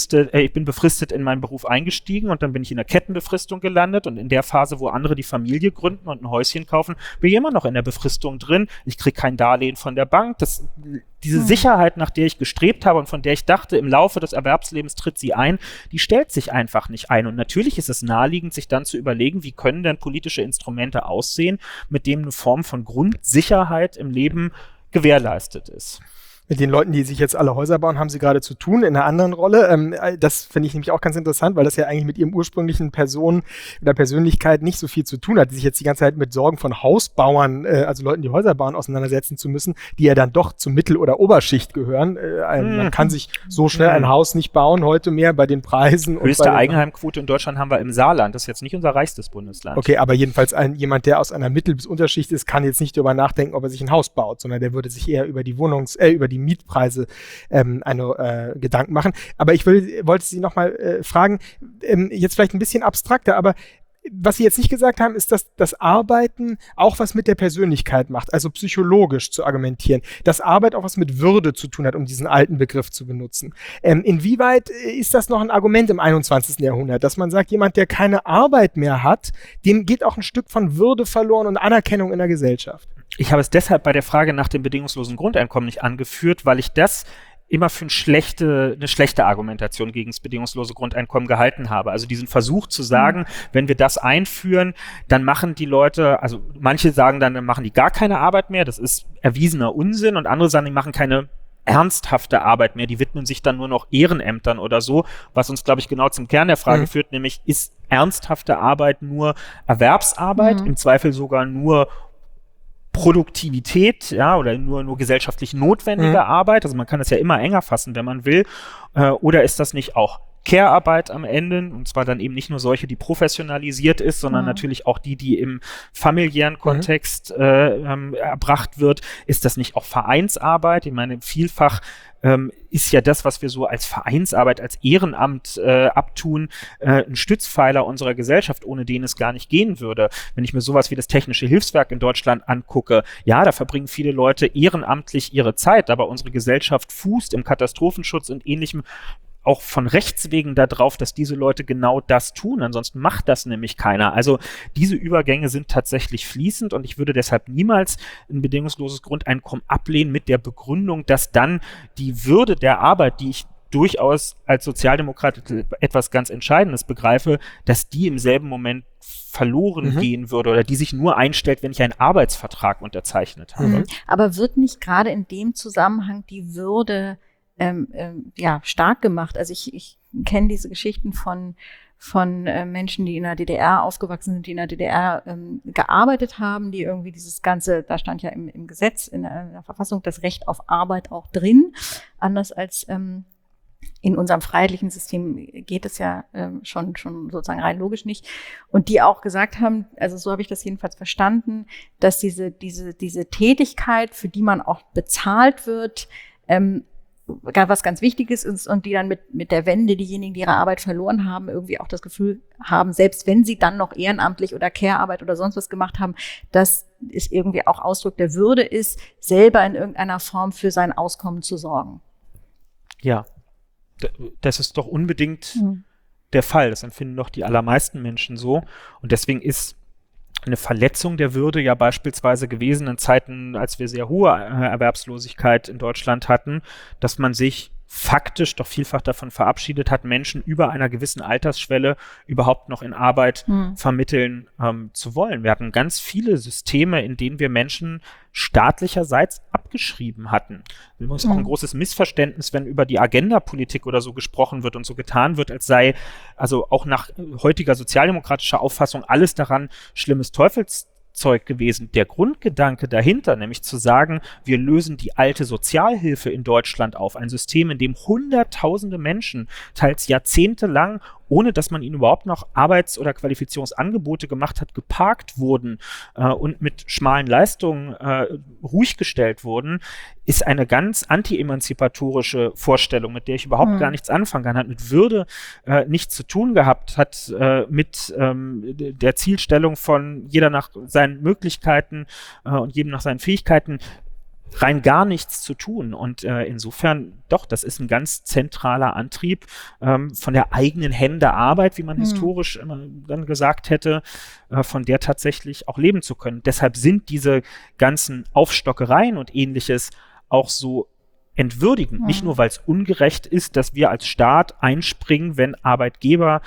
befristet in meinen Beruf eingestiegen und dann bin ich in der Kettenbefristung gelandet und in der Phase, wo andere die Familie gründen und ein Häuschen kaufen, bin ich immer noch in der Befristung drin. Ich kriege kein Darlehen von der Bank. Diese Sicherheit, nach der ich gestrebt habe und von der ich dachte, im Laufe des Erwerbslebens tritt sie ein, die stellt sich einfach nicht ein. Und natürlich ist es naheliegend, sich dann zu überlegen, wie können denn politische Instrumente aussehen, mit denen eine Form von Grundsicherheit im Leben gewährleistet ist. Mit den Leuten, die sich jetzt alle Häuser bauen, haben Sie gerade zu tun, in einer anderen Rolle. Das finde ich nämlich auch ganz interessant, weil das ja eigentlich mit Ihrem ursprünglichen Person oder Persönlichkeit nicht so viel zu tun hat, sich jetzt die ganze Zeit mit Sorgen von Hausbauern, also Leuten, die Häuser bauen, auseinandersetzen zu müssen, die ja dann doch zur Mittel- oder Oberschicht gehören. Man kann sich so schnell ein Haus nicht bauen heute mehr bei den Preisen. Höchste Eigenheimquote in Deutschland haben wir im Saarland. Das ist jetzt nicht unser reichstes Bundesland. Okay, aber jedenfalls jemand, der aus einer Mittel- bis Unterschicht ist, kann jetzt nicht darüber nachdenken, ob er sich ein Haus baut, sondern der würde sich eher über die über die Mietpreise Gedanken machen. Aber ich wollte Sie noch mal fragen, jetzt vielleicht ein bisschen abstrakter, aber was Sie jetzt nicht gesagt haben, ist, dass das Arbeiten auch was mit der Persönlichkeit macht, also psychologisch zu argumentieren, dass Arbeit auch was mit Würde zu tun hat, um diesen alten Begriff zu benutzen. Inwieweit ist das noch ein Argument im 21. Jahrhundert, dass man sagt, jemand, der keine Arbeit mehr hat, dem geht auch ein Stück von Würde verloren und Anerkennung in der Gesellschaft? Ich habe es deshalb bei der Frage nach dem bedingungslosen Grundeinkommen nicht angeführt, weil ich das immer für eine schlechte Argumentation gegen das bedingungslose Grundeinkommen gehalten habe. Also diesen Versuch zu sagen, wenn wir das einführen, dann machen die Leute, also manche sagen dann machen die gar keine Arbeit mehr, das ist erwiesener Unsinn, und andere sagen, die machen keine ernsthafte Arbeit mehr, die widmen sich dann nur noch Ehrenämtern oder so, was uns, glaube ich, genau zum Kern der Frage führt, nämlich ist ernsthafte Arbeit nur Erwerbsarbeit, im Zweifel sogar nur Produktivität, ja, oder nur gesellschaftlich notwendige Arbeit, also man kann das ja immer enger fassen, wenn man will, oder ist das nicht auch Care-Arbeit am Ende, und zwar dann eben nicht nur solche, die professionalisiert ist, sondern natürlich auch die im familiären Kontext erbracht wird. Ist das nicht auch Vereinsarbeit? Ich meine, vielfach ist ja das, was wir so als Vereinsarbeit, als Ehrenamt abtun, ein Stützpfeiler unserer Gesellschaft, ohne den es gar nicht gehen würde. Wenn ich mir sowas wie das Technische Hilfswerk in Deutschland angucke, ja, da verbringen viele Leute ehrenamtlich ihre Zeit, aber unsere Gesellschaft fußt im Katastrophenschutz und Ähnlichem auch von Rechts wegen darauf, dass diese Leute genau das tun. Ansonsten macht das nämlich keiner. Also diese Übergänge sind tatsächlich fließend, und ich würde deshalb niemals ein bedingungsloses Grundeinkommen ablehnen mit der Begründung, dass dann die Würde der Arbeit, die ich durchaus als Sozialdemokrat etwas ganz Entscheidendes begreife, dass die im selben Moment verloren gehen würde oder die sich nur einstellt, wenn ich einen Arbeitsvertrag unterzeichnet habe. Aber wird nicht gerade in dem Zusammenhang die Würde stark gemacht? Also ich kenne diese Geschichten von Menschen, die in der DDR aufgewachsen sind, die in der DDR gearbeitet haben, die irgendwie dieses Ganze, da stand ja im Gesetz, in der Verfassung, das Recht auf Arbeit auch drin, anders als in unserem freiheitlichen System geht es ja schon sozusagen rein logisch nicht. Und die auch gesagt haben, also so habe ich das jedenfalls verstanden, dass diese Tätigkeit, für die man auch bezahlt wird, was ganz Wichtiges ist, und die dann mit der Wende, diejenigen, die ihre Arbeit verloren haben, irgendwie auch das Gefühl haben, selbst wenn sie dann noch ehrenamtlich oder Care-Arbeit oder sonst was gemacht haben, dass es irgendwie auch Ausdruck der Würde ist, selber in irgendeiner Form für sein Auskommen zu sorgen. Ja, das ist doch unbedingt der Fall. Das empfinden doch die allermeisten Menschen so. Und deswegen ist eine Verletzung der Würde ja beispielsweise gewesen in Zeiten, als wir sehr hohe Erwerbslosigkeit in Deutschland hatten, dass man sich faktisch doch vielfach davon verabschiedet hat, Menschen über einer gewissen Altersschwelle überhaupt noch in Arbeit vermitteln zu wollen. Wir hatten ganz viele Systeme, in denen wir Menschen staatlicherseits abgeschrieben hatten. Das ist auch ein großes Missverständnis, wenn über die Agenda-Politik oder so gesprochen wird und so getan wird, als sei also auch nach heutiger sozialdemokratischer Auffassung alles daran schlimmes Teufelszeug gewesen. Der Grundgedanke dahinter, nämlich zu sagen, wir lösen die alte Sozialhilfe in Deutschland auf, ein System, in dem Hunderttausende Menschen teils jahrzehntelang, ohne dass man ihnen überhaupt noch Arbeits- oder Qualifizierungsangebote gemacht hat, geparkt wurden und mit schmalen Leistungen ruhig gestellt wurden, ist eine ganz anti-emanzipatorische Vorstellung, mit der ich überhaupt gar nichts anfangen kann, hat mit Würde nichts zu tun gehabt, hat mit der Zielstellung von jeder nach seinen Möglichkeiten und jedem nach seinen Fähigkeiten rein gar nichts zu tun. Und insofern, doch, das ist ein ganz zentraler Antrieb von der eigenen Hände Arbeit, wie man historisch immer dann gesagt hätte, von der tatsächlich auch leben zu können. Deshalb sind diese ganzen Aufstockereien und Ähnliches auch so entwürdigend. Nicht nur, weil es ungerecht ist, dass wir als Staat einspringen, wenn Arbeitgeber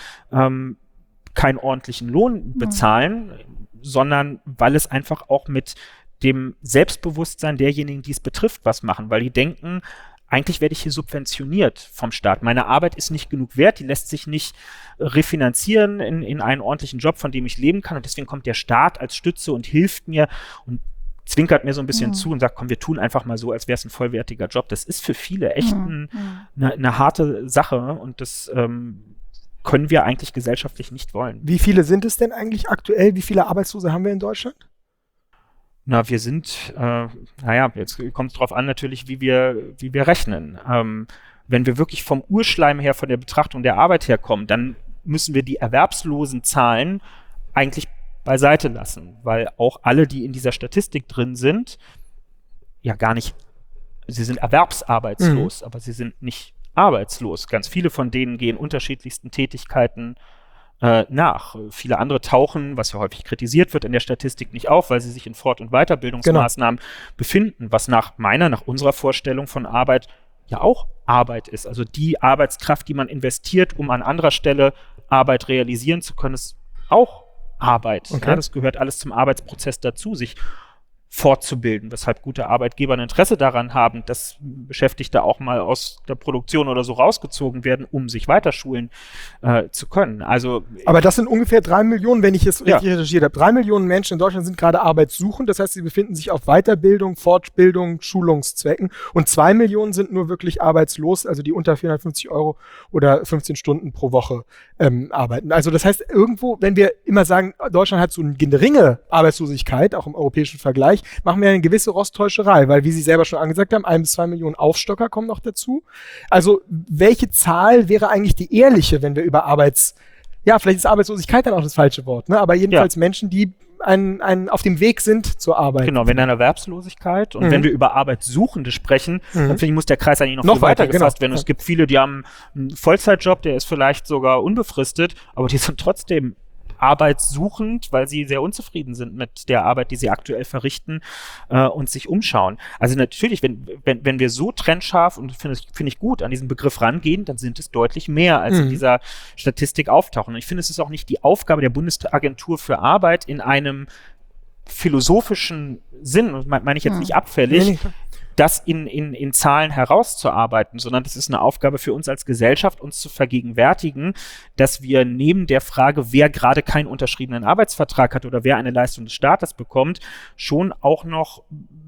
keinen ordentlichen Lohn bezahlen, sondern weil es einfach auch mit dem Selbstbewusstsein derjenigen, die es betrifft, was machen, weil die denken, eigentlich werde ich hier subventioniert vom Staat. Meine Arbeit ist nicht genug wert, die lässt sich nicht refinanzieren in einen ordentlichen Job, von dem ich leben kann, und deswegen kommt der Staat als Stütze und hilft mir und zwinkert mir so ein bisschen zu und sagt, komm, wir tun einfach mal so, als wäre es ein vollwertiger Job. Das ist für viele echt eine harte Sache, und das können wir eigentlich gesellschaftlich nicht wollen. Wie viele sind es denn eigentlich aktuell? Wie viele Arbeitslose haben wir in Deutschland? Na, wir sind, jetzt kommt es drauf an natürlich, wie wir rechnen. Wenn wir wirklich vom Urschleim her, von der Betrachtung der Arbeit herkommen, dann müssen wir die Erwerbslosenzahlen eigentlich beiseite lassen, weil auch alle, die in dieser Statistik drin sind, ja gar nicht, sie sind erwerbsarbeitslos, aber sie sind nicht arbeitslos. Ganz viele von denen gehen unterschiedlichsten Tätigkeiten nach. Viele andere tauchen, was ja häufig kritisiert wird, in der Statistik nicht auf, weil sie sich in Fort- und Weiterbildungsmaßnahmen befinden, was nach unserer Vorstellung von Arbeit ja auch Arbeit ist. Also die Arbeitskraft, die man investiert, um an anderer Stelle Arbeit realisieren zu können, ist auch Arbeit. Okay. Ja, das gehört alles zum Arbeitsprozess dazu, sich fortzubilden, weshalb gute Arbeitgeber ein Interesse daran haben, dass Beschäftigte auch mal aus der Produktion oder so rausgezogen werden, um sich weiterschulen zu können. Also, aber das sind ungefähr 3 Millionen, wenn ich es richtig recherchiert habe. 3 Millionen Menschen in Deutschland sind gerade arbeitssuchend, das heißt, sie befinden sich auf Weiterbildung, Fortbildung, Schulungszwecken und 2 Millionen sind nur wirklich arbeitslos, also die unter 450 € oder 15 Stunden pro Woche arbeiten. Also das heißt, irgendwo, wenn wir immer sagen, Deutschland hat so eine geringe Arbeitslosigkeit, auch im europäischen Vergleich, machen wir eine gewisse Rosttäuscherei, weil, wie Sie selber schon angesagt haben, 1 bis 2 Millionen Aufstocker kommen noch dazu. Also, welche Zahl wäre eigentlich die ehrliche, wenn wir über vielleicht ist Arbeitslosigkeit dann auch das falsche Wort, ne? Aber jedenfalls Menschen, die auf dem Weg sind zur Arbeit. Genau, wenn eine Erwerbslosigkeit und wenn wir über Arbeitssuchende sprechen, dann finde ich, muss der Kreis eigentlich noch viel weiter gefasst werden. Es gibt viele, die haben einen Vollzeitjob, der ist vielleicht sogar unbefristet, aber die sind trotzdem arbeitssuchend, weil sie sehr unzufrieden sind mit der Arbeit, die sie aktuell verrichten und sich umschauen. Also natürlich, wenn wir so trennscharf und finde ich gut an diesen Begriff rangehen, dann sind es deutlich mehr, als in dieser Statistik auftauchen. Und ich finde, es ist auch nicht die Aufgabe der Bundesagentur für Arbeit in einem philosophischen Sinn, und meine ich jetzt nicht abfällig, das in Zahlen herauszuarbeiten, sondern das ist eine Aufgabe für uns als Gesellschaft, uns zu vergegenwärtigen, dass wir neben der Frage, wer gerade keinen unterschriebenen Arbeitsvertrag hat oder wer eine Leistung des Staates bekommt, schon auch noch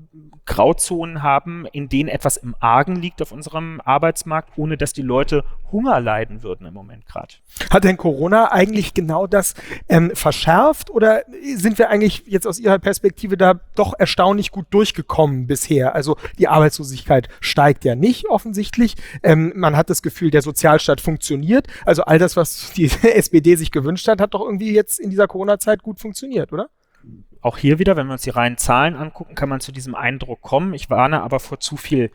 Grauzonen haben, in denen etwas im Argen liegt auf unserem Arbeitsmarkt, ohne dass die Leute Hunger leiden würden im Moment gerade. Hat denn Corona eigentlich genau das verschärft oder sind wir eigentlich jetzt aus Ihrer Perspektive da doch erstaunlich gut durchgekommen bisher? Also die Arbeitslosigkeit steigt ja nicht offensichtlich. Man hat das Gefühl, der Sozialstaat funktioniert. Also all das, was die SPD sich gewünscht hat, hat doch irgendwie jetzt in dieser Corona-Zeit gut funktioniert, oder? Auch hier wieder, wenn wir uns die reinen Zahlen angucken, kann man zu diesem Eindruck kommen. Ich warne aber vor zu viel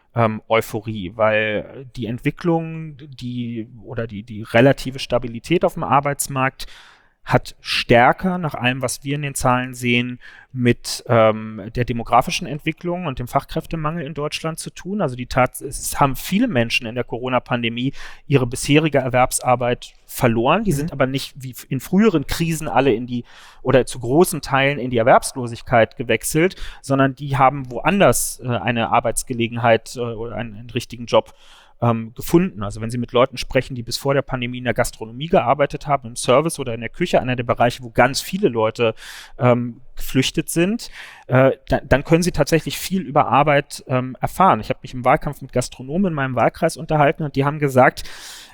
Euphorie, weil die Entwicklung, die relative Stabilität auf dem Arbeitsmarkt hat stärker, nach allem, was wir in den Zahlen sehen, mit der demografischen Entwicklung und dem Fachkräftemangel in Deutschland zu tun. Also es haben viele Menschen in der Corona-Pandemie ihre bisherige Erwerbsarbeit verloren. Die sind aber nicht wie in früheren Krisen alle oder zu großen Teilen in die Erwerbslosigkeit gewechselt, sondern die haben woanders eine Arbeitsgelegenheit oder einen richtigen Job gefunden. Also wenn Sie mit Leuten sprechen, die bis vor der Pandemie in der Gastronomie gearbeitet haben, im Service oder in der Küche, einer der Bereiche, wo ganz viele Leute geflüchtet sind, dann können Sie tatsächlich viel über Arbeit erfahren. Ich habe mich im Wahlkampf mit Gastronomen in meinem Wahlkreis unterhalten und die haben gesagt,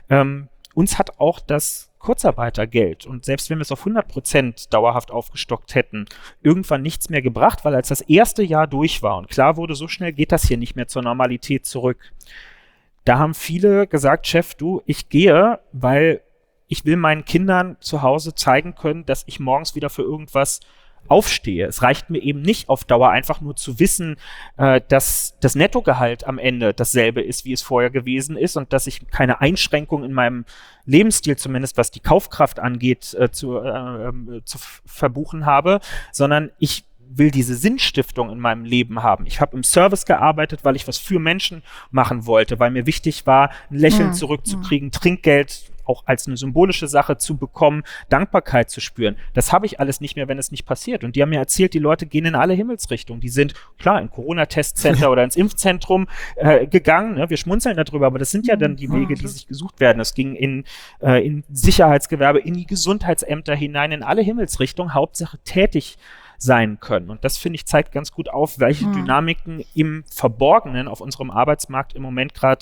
uns hat auch das Kurzarbeitergeld und selbst wenn wir es auf 100% dauerhaft aufgestockt hätten, irgendwann nichts mehr gebracht, weil als das erste Jahr durch war und klar wurde, so schnell geht das hier nicht mehr zur Normalität zurück. Da haben viele gesagt, Chef, ich gehe, weil ich will meinen Kindern zu Hause zeigen können, dass ich morgens wieder für irgendwas aufstehe. Es reicht mir eben nicht auf Dauer einfach nur zu wissen, dass das Nettogehalt am Ende dasselbe ist, wie es vorher gewesen ist und dass ich keine Einschränkung in meinem Lebensstil, zumindest was die Kaufkraft angeht, zu verbuchen habe, sondern ich will diese Sinnstiftung in meinem Leben haben. Ich habe im Service gearbeitet, weil ich was für Menschen machen wollte, weil mir wichtig war, ein Lächeln zurückzukriegen, Trinkgeld auch als eine symbolische Sache zu bekommen, Dankbarkeit zu spüren. Das habe ich alles nicht mehr, wenn es nicht passiert. Und die haben mir erzählt, die Leute gehen in alle Himmelsrichtungen. Die sind, klar, in Corona-Testcenter oder ins Impfzentrum gegangen. Ne? Wir schmunzeln darüber, aber das sind ja dann die Wege, die sich gesucht werden. Es ging in Sicherheitsgewerbe, in die Gesundheitsämter hinein, in alle Himmelsrichtungen, Hauptsache tätig sein können. Und das, finde ich, zeigt ganz gut auf, welche Dynamiken im Verborgenen auf unserem Arbeitsmarkt im Moment gerade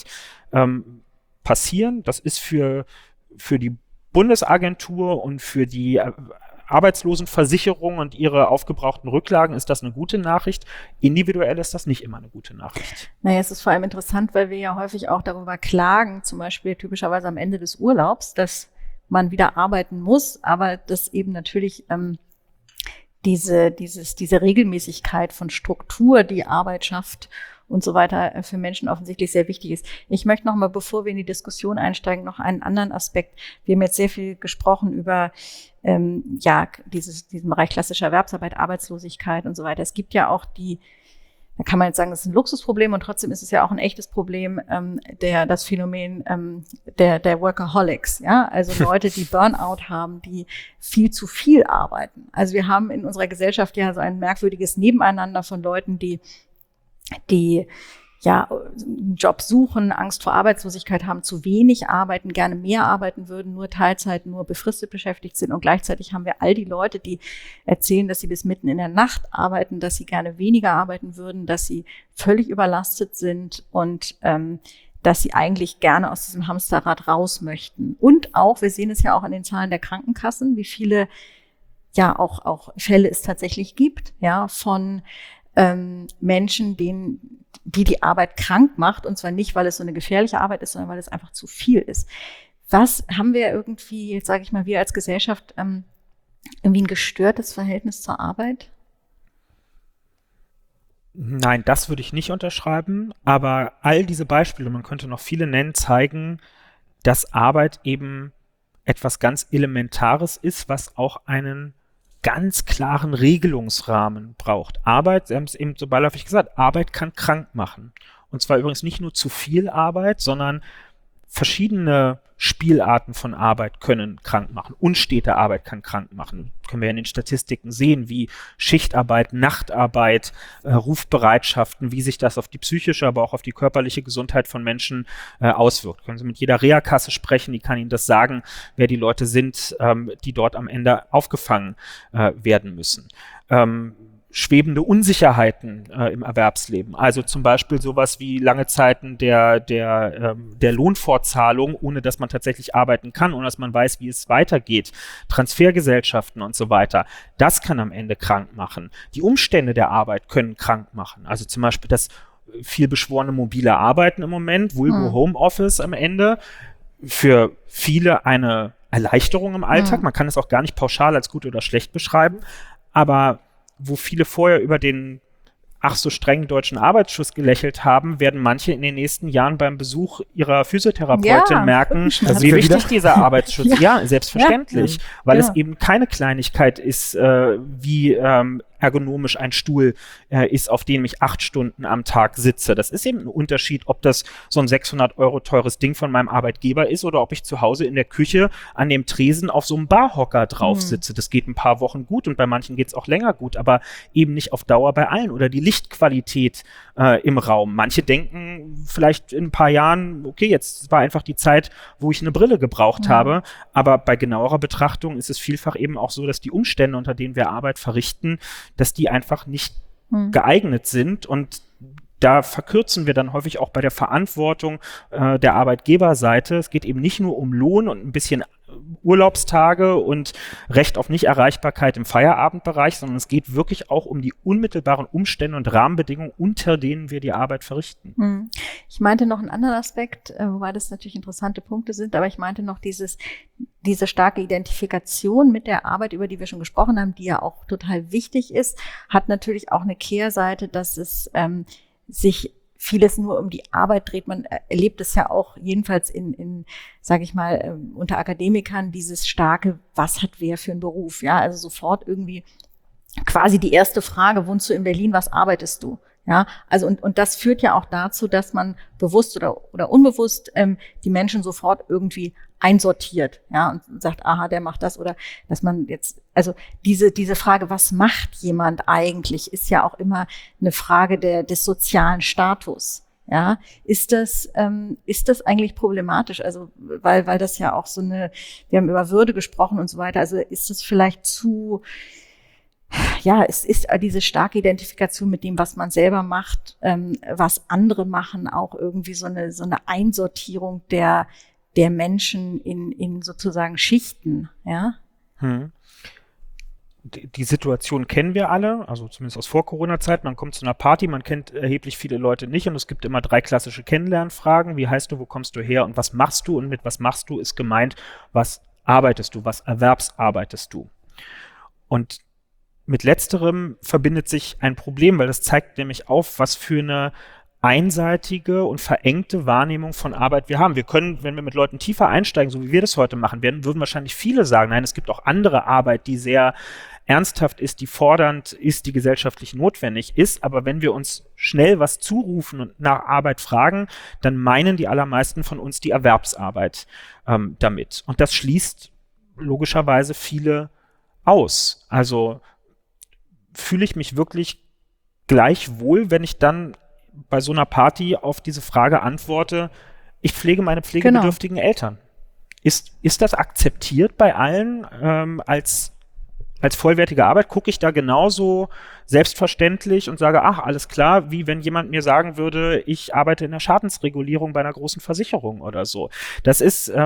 passieren. Das ist für die Bundesagentur und für die Arbeitslosenversicherung und ihre aufgebrauchten Rücklagen ist das eine gute Nachricht. Individuell ist das nicht immer eine gute Nachricht. Naja, es ist vor allem interessant, weil wir ja häufig auch darüber klagen, zum Beispiel typischerweise am Ende des Urlaubs, dass man wieder arbeiten muss, aber dass eben natürlich diese Regelmäßigkeit von Struktur, die Arbeit schafft und so weiter, für Menschen offensichtlich sehr wichtig ist. Ich möchte noch mal, bevor wir in die Diskussion einsteigen, noch einen anderen Aspekt. Wir haben jetzt sehr viel gesprochen über diesen Bereich klassische Erwerbsarbeit, Arbeitslosigkeit und so weiter. Es gibt ja auch da kann man jetzt sagen, das ist ein Luxusproblem und trotzdem ist es ja auch ein echtes Problem, das Phänomen der Workaholics, ja, also Leute, die Burnout haben, die viel zu viel arbeiten. Also wir haben in unserer Gesellschaft ja so ein merkwürdiges Nebeneinander von Leuten, die einen Job suchen, Angst vor Arbeitslosigkeit haben, zu wenig arbeiten, gerne mehr arbeiten würden, nur Teilzeit, nur befristet beschäftigt sind. Und gleichzeitig haben wir all die Leute, die erzählen, dass sie bis mitten in der Nacht arbeiten, dass sie gerne weniger arbeiten würden, dass sie völlig überlastet sind und dass sie eigentlich gerne aus diesem Hamsterrad raus möchten. Und auch, wir sehen es ja auch an den Zahlen der Krankenkassen, wie viele auch Fälle es tatsächlich gibt, ja, von Menschen, die Arbeit krank macht, und zwar nicht, weil es so eine gefährliche Arbeit ist, sondern weil es einfach zu viel ist. Was haben wir irgendwie, jetzt sage ich mal, wir als Gesellschaft irgendwie ein gestörtes Verhältnis zur Arbeit? Nein, das würde ich nicht unterschreiben, aber all diese Beispiele, man könnte noch viele nennen, zeigen, dass Arbeit eben etwas ganz Elementares ist, was auch einen ganz klaren Regelungsrahmen braucht. Arbeit, Sie haben es eben so beiläufig gesagt, Arbeit kann krank machen. Und zwar übrigens nicht nur zu viel Arbeit, sondern verschiedene Spielarten von Arbeit können krank machen. Unstete Arbeit kann krank machen. Können wir in den Statistiken sehen, wie Schichtarbeit, Nachtarbeit, Rufbereitschaften, wie sich das auf die psychische, aber auch auf die körperliche Gesundheit von Menschen auswirkt. Können Sie mit jeder Reha-Kasse sprechen, die kann Ihnen das sagen, wer die Leute sind, die dort am Ende aufgefangen werden müssen. Schwebende Unsicherheiten im Erwerbsleben. Also zum Beispiel sowas wie lange Zeiten der Lohnfortzahlung, ohne dass man tatsächlich arbeiten kann, ohne dass man weiß, wie es weitergeht. Transfergesellschaften und so weiter. Das kann am Ende krank machen. Die Umstände der Arbeit können krank machen. Also zum Beispiel das vielbeschworene mobile Arbeiten im Moment, vulgo Homeoffice am Ende, für viele eine Erleichterung im Alltag. Man kann es auch gar nicht pauschal als gut oder schlecht beschreiben, aber wo viele vorher über den ach so strengen deutschen Arbeitsschutz gelächelt haben, werden manche in den nächsten Jahren beim Besuch ihrer Physiotherapeutin merken, wie wichtig dieser Arbeitsschutz ist. Ja, selbstverständlich, weil es eben keine Kleinigkeit ist, wie ergonomisch ein Stuhl ist, auf dem ich 8 Stunden am Tag sitze. Das ist eben ein Unterschied, ob das so ein 600 € teures Ding von meinem Arbeitgeber ist oder ob ich zu Hause in der Küche an dem Tresen auf so einem Barhocker drauf sitze. Das geht ein paar Wochen gut und bei manchen geht es auch länger gut, aber eben nicht auf Dauer bei allen. Oder die Lichtqualität im Raum. Manche denken vielleicht in ein paar Jahren, okay, jetzt war einfach die Zeit, wo ich eine Brille gebraucht habe, aber bei genauerer Betrachtung ist es vielfach eben auch so, dass die Umstände, unter denen wir Arbeit verrichten, dass die einfach nicht geeignet sind, und da verkürzen wir dann häufig auch bei der Verantwortung der Arbeitgeberseite. Es geht eben nicht nur um Lohn und ein bisschen Urlaubstage und Recht auf Nichterreichbarkeit im Feierabendbereich, sondern es geht wirklich auch um die unmittelbaren Umstände und Rahmenbedingungen, unter denen wir die Arbeit verrichten. Ich meinte noch einen anderen Aspekt, wobei das natürlich interessante Punkte sind, aber ich meinte noch diese starke Identifikation mit der Arbeit, über die wir schon gesprochen haben, die ja auch total wichtig ist, hat natürlich auch eine Kehrseite, dass es sich vieles nur um die Arbeit dreht. Man erlebt es ja auch jedenfalls sage ich mal, unter Akademikern dieses starke, was hat wer für einen Beruf? Ja, also sofort irgendwie quasi die erste Frage, wohnst du in Berlin, was arbeitest du? Ja, also und das führt ja auch dazu, dass man bewusst oder unbewusst die Menschen sofort irgendwie einsortiert, ja, und sagt, aha, der macht das, oder dass man jetzt, also diese Frage, was macht jemand eigentlich, ist ja auch immer eine Frage des sozialen Status. Ja, ist das eigentlich problematisch? Also, weil das ja auch wir haben über Würde gesprochen und so weiter, also ist das vielleicht es ist diese starke Identifikation mit dem, was man selber macht, was andere machen, auch irgendwie so eine Einsortierung der Menschen in sozusagen Schichten, ja? Die Situation kennen wir alle, also zumindest aus Vor-Corona-Zeit. Man kommt zu einer Party, man kennt erheblich viele Leute nicht und es gibt immer 3 klassische Kennenlernfragen. Wie heißt du, wo kommst du her und was machst du? Und mit was machst du ist gemeint, was arbeitest du, was erwerbsarbeitest du? Und mit letzterem verbindet sich ein Problem, weil das zeigt nämlich auf, was für eine einseitige und verengte Wahrnehmung von Arbeit wir haben. Wir können, wenn wir mit Leuten tiefer einsteigen, so wie wir das heute machen werden, würden wahrscheinlich viele sagen, nein, es gibt auch andere Arbeit, die sehr ernsthaft ist, die fordernd ist, die gesellschaftlich notwendig ist. Aber wenn wir uns schnell was zurufen und nach Arbeit fragen, dann meinen die allermeisten von uns die Erwerbsarbeit damit. Und das schließt logischerweise viele aus. Also fühle ich mich wirklich gleich wohl, wenn ich dann bei so einer Party auf diese Frage antworte, ich pflege meine pflegebedürftigen Eltern. Ist das akzeptiert bei allen als vollwertige Arbeit? Gucke ich da genauso selbstverständlich und sage, ach, alles klar, wie wenn jemand mir sagen würde, ich arbeite in der Schadensregulierung bei einer großen Versicherung oder so. Das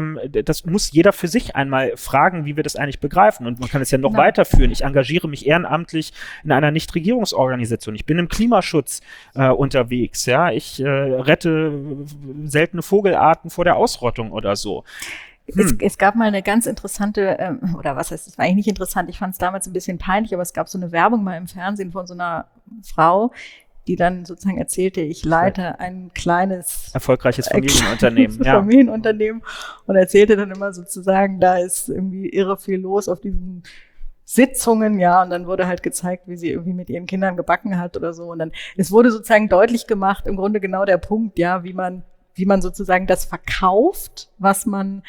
muss jeder für sich einmal fragen, wie wir das eigentlich begreifen. Und man kann es ja noch weiterführen. Ich engagiere mich ehrenamtlich in einer Nichtregierungsorganisation. Ich bin im Klimaschutz unterwegs. Ja, ich rette seltene Vogelarten vor der Ausrottung oder so. Es gab mal eine ganz interessante, oder was heißt, es war eigentlich nicht interessant, ich fand es damals ein bisschen peinlich, aber es gab so eine Werbung mal im Fernsehen von so einer Frau, die dann sozusagen erzählte, ich leite ein kleines erfolgreiches Familienunternehmen. Familienunternehmen und erzählte dann immer sozusagen, da ist irgendwie irre viel los auf diesen Sitzungen, ja, und dann wurde halt gezeigt, wie sie irgendwie mit ihren Kindern gebacken hat oder so. Und dann, es wurde sozusagen deutlich gemacht, im Grunde genau der Punkt, ja, wie man sozusagen das verkauft, was man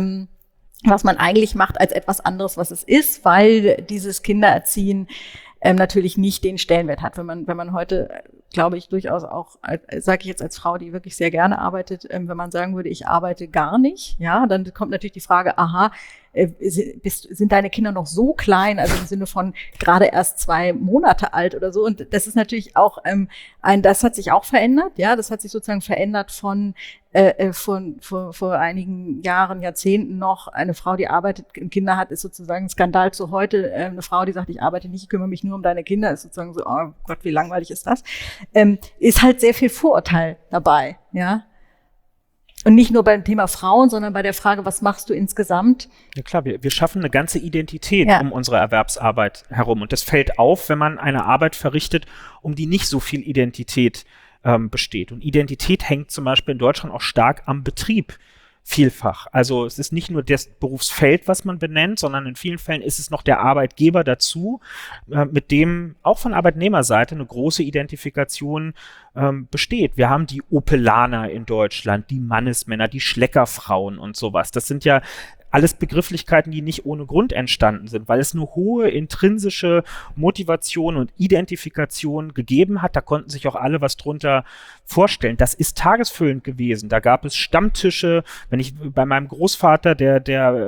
eigentlich macht, als etwas anderes, was es ist, weil dieses Kindererziehen natürlich nicht den Stellenwert hat. Wenn man heute, glaube ich, durchaus auch, sage ich jetzt als Frau, die wirklich sehr gerne arbeitet, wenn man sagen würde, ich arbeite gar nicht, ja, dann kommt natürlich die Frage, aha, sind deine Kinder noch so klein, also im Sinne von gerade erst 2 Monate alt oder so. Und das ist natürlich auch das hat sich auch verändert, ja, das hat sich sozusagen verändert von vor einigen Jahren, Jahrzehnten noch. Eine Frau, die arbeitet und Kinder hat, ist sozusagen ein Skandal zu heute. Eine Frau, die sagt, ich arbeite nicht, ich kümmere mich nur um deine Kinder, ist sozusagen so, oh Gott, wie langweilig ist das? Ist halt sehr viel Vorurteil dabei, ja. Und nicht nur beim Thema Frauen, sondern bei der Frage, was machst du insgesamt? Ja klar, wir schaffen eine ganze Identität um unsere Erwerbsarbeit herum. Und das fällt auf, wenn man eine Arbeit verrichtet, um die nicht so viel Identität besteht. Und Identität hängt zum Beispiel in Deutschland auch stark am Betrieb. Vielfach. Also es ist nicht nur das Berufsfeld, was man benennt, sondern in vielen Fällen ist es noch der Arbeitgeber dazu, mit dem auch von Arbeitnehmerseite eine große Identifikation besteht. Wir haben die Opelaner in Deutschland, die Mannesmänner, die Schleckerfrauen und sowas. Das sind ja alles Begrifflichkeiten, die nicht ohne Grund entstanden sind, weil es eine hohe intrinsische Motivation und Identifikation gegeben hat. Da konnten sich auch alle was drunter vorstellen. Das ist tagesfüllend gewesen. Da gab es Stammtische. Wenn ich bei meinem Großvater, der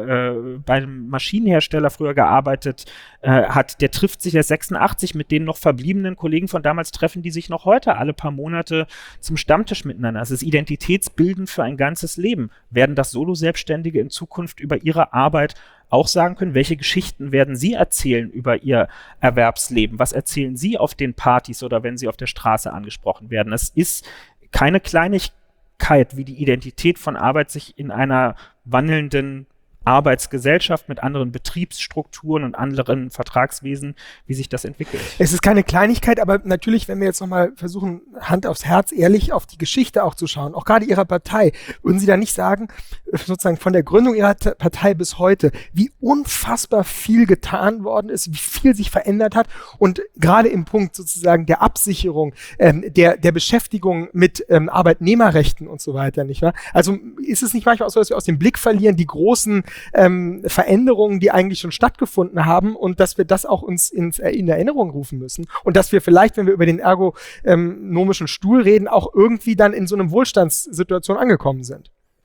bei einem Maschinenhersteller früher gearbeitet hat, der trifft sich erst 86 mit den noch verbliebenen Kollegen von damals, treffen die sich noch heute alle paar Monate zum Stammtisch miteinander. Es ist identitätsbildend für ein ganzes Leben. Werden das Solo-Selbstständige in Zukunft über ihre Arbeit auch sagen können, welche Geschichten werden sie erzählen über ihr Erwerbsleben? Was erzählen sie auf den Partys oder wenn sie auf der Straße angesprochen werden? Es ist keine Kleinigkeit, wie die Identität von Arbeit sich in einer wandelnden Arbeitsgesellschaft mit anderen Betriebsstrukturen und anderen Vertragswesen, wie sich das entwickelt. Es ist keine Kleinigkeit, aber natürlich, wenn wir jetzt nochmal versuchen, Hand aufs Herz, ehrlich auf die Geschichte auch zu schauen, auch gerade Ihrer Partei, würden Sie da nicht sagen, sozusagen von der Gründung Ihrer Partei bis heute, wie unfassbar viel getan worden ist, wie viel sich verändert hat und gerade im Punkt sozusagen der Absicherung, der Beschäftigung mit Arbeitnehmerrechten und so weiter, nicht wahr? Also ist es nicht manchmal auch so, dass wir aus dem Blick verlieren, die großen Veränderungen, die eigentlich schon stattgefunden haben und dass wir das auch uns in Erinnerung rufen müssen und dass wir vielleicht, wenn wir über den ergonomischen Stuhl reden, auch irgendwie dann in so einem Wohlstandssituation angekommen sind.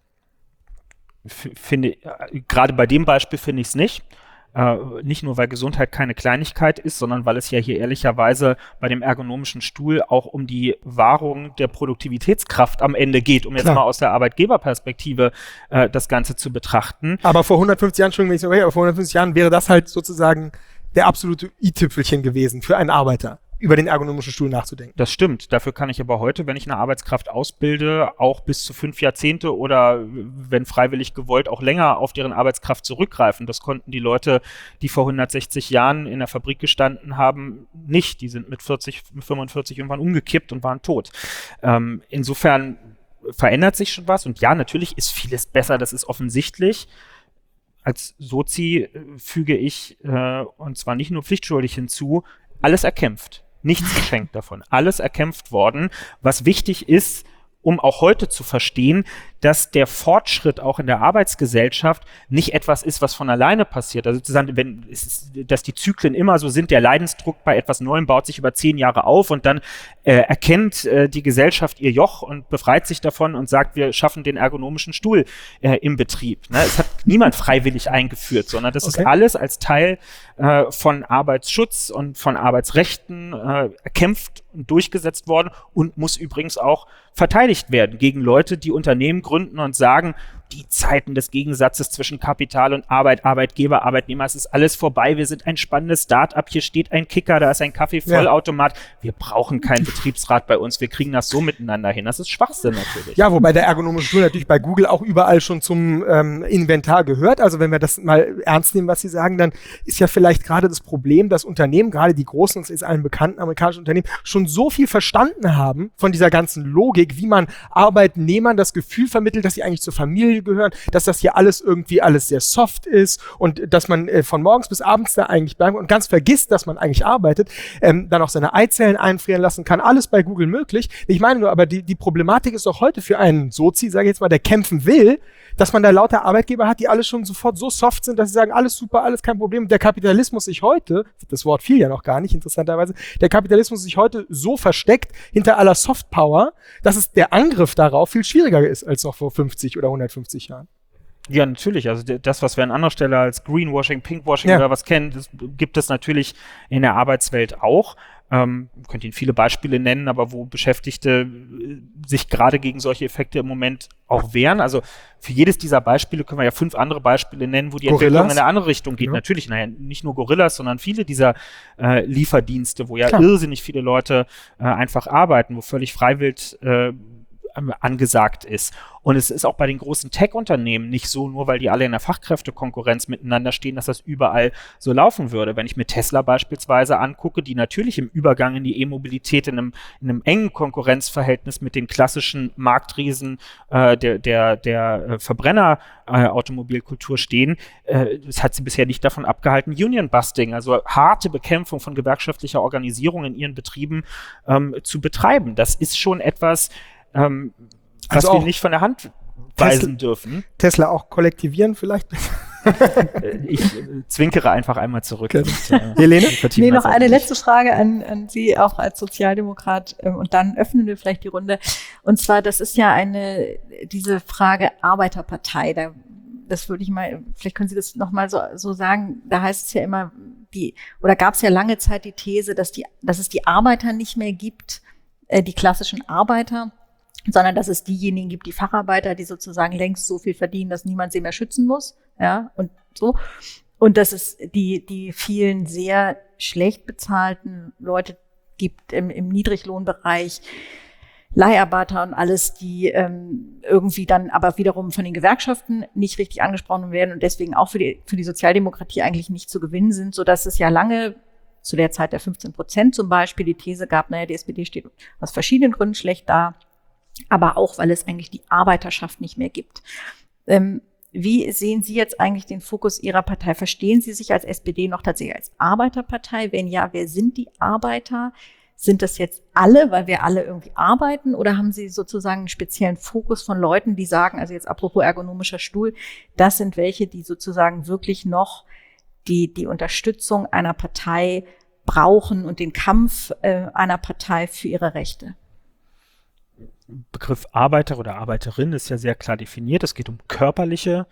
Gerade bei dem Beispiel finde ich es nicht. Nicht nur, weil Gesundheit keine Kleinigkeit ist, sondern weil es ja hier ehrlicherweise bei dem ergonomischen Stuhl auch um die Wahrung der Produktivitätskraft am Ende geht, um jetzt mal aus der Arbeitgeberperspektive das Ganze zu betrachten. Aber vor 150 Jahren, Entschuldigung, aber vor 150 Jahren wäre das halt sozusagen der absolute i-Tüpfelchen gewesen für einen Arbeiter. über den ergonomischen Stuhl nachzudenken. Das stimmt. Dafür kann ich aber heute, wenn ich eine Arbeitskraft ausbilde, auch bis zu 5 Jahrzehnte oder wenn freiwillig gewollt, auch länger auf deren Arbeitskraft zurückgreifen. Das konnten die Leute, die vor 160 Jahren in der Fabrik gestanden haben, nicht. Die sind mit 40, 45 irgendwann umgekippt und waren tot. Insofern verändert sich schon was. Und ja, natürlich ist vieles besser, das ist offensichtlich. Als Sozi füge ich, und zwar nicht nur pflichtschuldig hinzu, alles erkämpft. Nichts geschenkt davon. Alles erkämpft worden, was wichtig ist, um auch heute zu verstehen, dass der Fortschritt auch in der Arbeitsgesellschaft nicht etwas ist, was von alleine passiert. Also sozusagen, dass die Zyklen immer so sind, der Leidensdruck bei etwas Neuem baut sich über 10 Jahre auf und dann erkennt die Gesellschaft ihr Joch und befreit sich davon und sagt, wir schaffen den ergonomischen Stuhl im Betrieb. Ne? Es hat niemand freiwillig eingeführt, sondern das ist alles als Teil von Arbeitsschutz und von Arbeitsrechten erkämpft und durchgesetzt worden und muss übrigens auch verteidigt werden gegen Leute, die Unternehmen gründen und sagen, die Zeiten des Gegensatzes zwischen Kapital und Arbeit, Arbeitgeber, Arbeitnehmer, es ist alles vorbei, wir sind ein spannendes Start-up, hier steht ein Kicker, da ist ein Kaffeevollautomat, wir brauchen keinen Betriebsrat bei uns, wir kriegen das so miteinander hin, das ist Schwachsinn natürlich. Ja, wobei der ergonomische Stuhl natürlich bei Google auch überall schon zum Inventar gehört, also wenn wir das mal ernst nehmen, was Sie sagen, dann ist ja vielleicht gerade das Problem, dass Unternehmen, gerade die großen, uns ist allen bekannten amerikanischen Unternehmen, schon so viel verstanden haben von dieser ganzen Logik, wie man Arbeitnehmern das Gefühl vermittelt, dass sie eigentlich zur Familie gehören, dass das hier alles irgendwie alles sehr soft ist und dass man von morgens bis abends da eigentlich bleibt und ganz vergisst, dass man eigentlich arbeitet, dann auch seine Eizellen einfrieren lassen kann, alles bei Google möglich. Ich meine nur, aber die Problematik ist doch heute für einen Sozi, sage ich jetzt mal, der kämpfen will, dass man da lauter Arbeitgeber hat, die alle schon sofort so soft sind, dass sie sagen, alles super, alles kein Problem. Der Kapitalismus sich heute, das Wort fiel ja noch gar nicht, interessanterweise, der Kapitalismus sich heute so versteckt hinter aller Softpower, dass es der Angriff darauf viel schwieriger ist als noch vor 50 oder 150 Jahren. Ja, natürlich. Also das, was wir an anderer Stelle als Greenwashing, Pinkwashing oder was kennen, das gibt es natürlich in der Arbeitswelt auch. Man könnte Ihnen viele Beispiele nennen, aber wo Beschäftigte sich gerade gegen solche Effekte im Moment auch wehren. Also für jedes dieser Beispiele können wir ja 5 andere Beispiele nennen, wo die Entwicklung in eine andere Richtung geht. Ja. Natürlich, nicht nur Gorillas, sondern viele dieser Lieferdienste, wo ja irrsinnig viele Leute einfach arbeiten, wo völlig freiwillig angesagt ist. Und es ist auch bei den großen Tech-Unternehmen nicht so, nur weil die alle in der Fachkräftekonkurrenz miteinander stehen, dass das überall so laufen würde. Wenn ich mir Tesla beispielsweise angucke, die natürlich im Übergang in die E-Mobilität in einem engen Konkurrenzverhältnis mit den klassischen Marktriesen der Verbrenner-Automobilkultur stehen, das hat sie bisher nicht davon abgehalten, Union-Busting, also harte Bekämpfung von gewerkschaftlicher Organisierung in ihren Betrieben zu betreiben. Das ist schon etwas, was wir nicht von der Hand weisen dürfen. Tesla auch kollektivieren vielleicht? Ich zwinkere einfach einmal zurück. Helene? Nee, noch eine letzte Frage an Sie, auch als Sozialdemokrat, und dann öffnen wir vielleicht die Runde. Und zwar, das ist ja diese Frage Arbeiterpartei, das würde ich mal, vielleicht können Sie das nochmal so sagen, da heißt es ja immer, oder gab es ja lange Zeit die These, dass es die Arbeiter nicht mehr gibt, die klassischen Arbeiter, sondern dass es diejenigen gibt, die Facharbeiter, die sozusagen längst so viel verdienen, dass niemand sie mehr schützen muss, ja, und so. Und dass es die vielen sehr schlecht bezahlten Leute gibt im Niedriglohnbereich, Leiharbeiter und alles, die irgendwie dann aber wiederum von den Gewerkschaften nicht richtig angesprochen werden und deswegen auch für die Sozialdemokratie eigentlich nicht zu gewinnen sind, sodass es ja lange, zu der Zeit der 15% zum Beispiel, die These gab, die SPD steht aus verschiedenen Gründen schlecht da, aber auch, weil es eigentlich die Arbeiterschaft nicht mehr gibt. Wie sehen Sie jetzt eigentlich den Fokus Ihrer Partei? Verstehen Sie sich als SPD noch tatsächlich als Arbeiterpartei? Wenn ja, wer sind die Arbeiter? Sind das jetzt alle, weil wir alle irgendwie arbeiten? Oder haben Sie sozusagen einen speziellen Fokus von Leuten, die sagen, also jetzt apropos ergonomischer Stuhl, das sind welche, die sozusagen wirklich noch die Unterstützung einer Partei brauchen und den Kampf einer Partei für ihre Rechte? Begriff Arbeiter oder Arbeiterin ist ja sehr klar definiert. Es geht um körperliche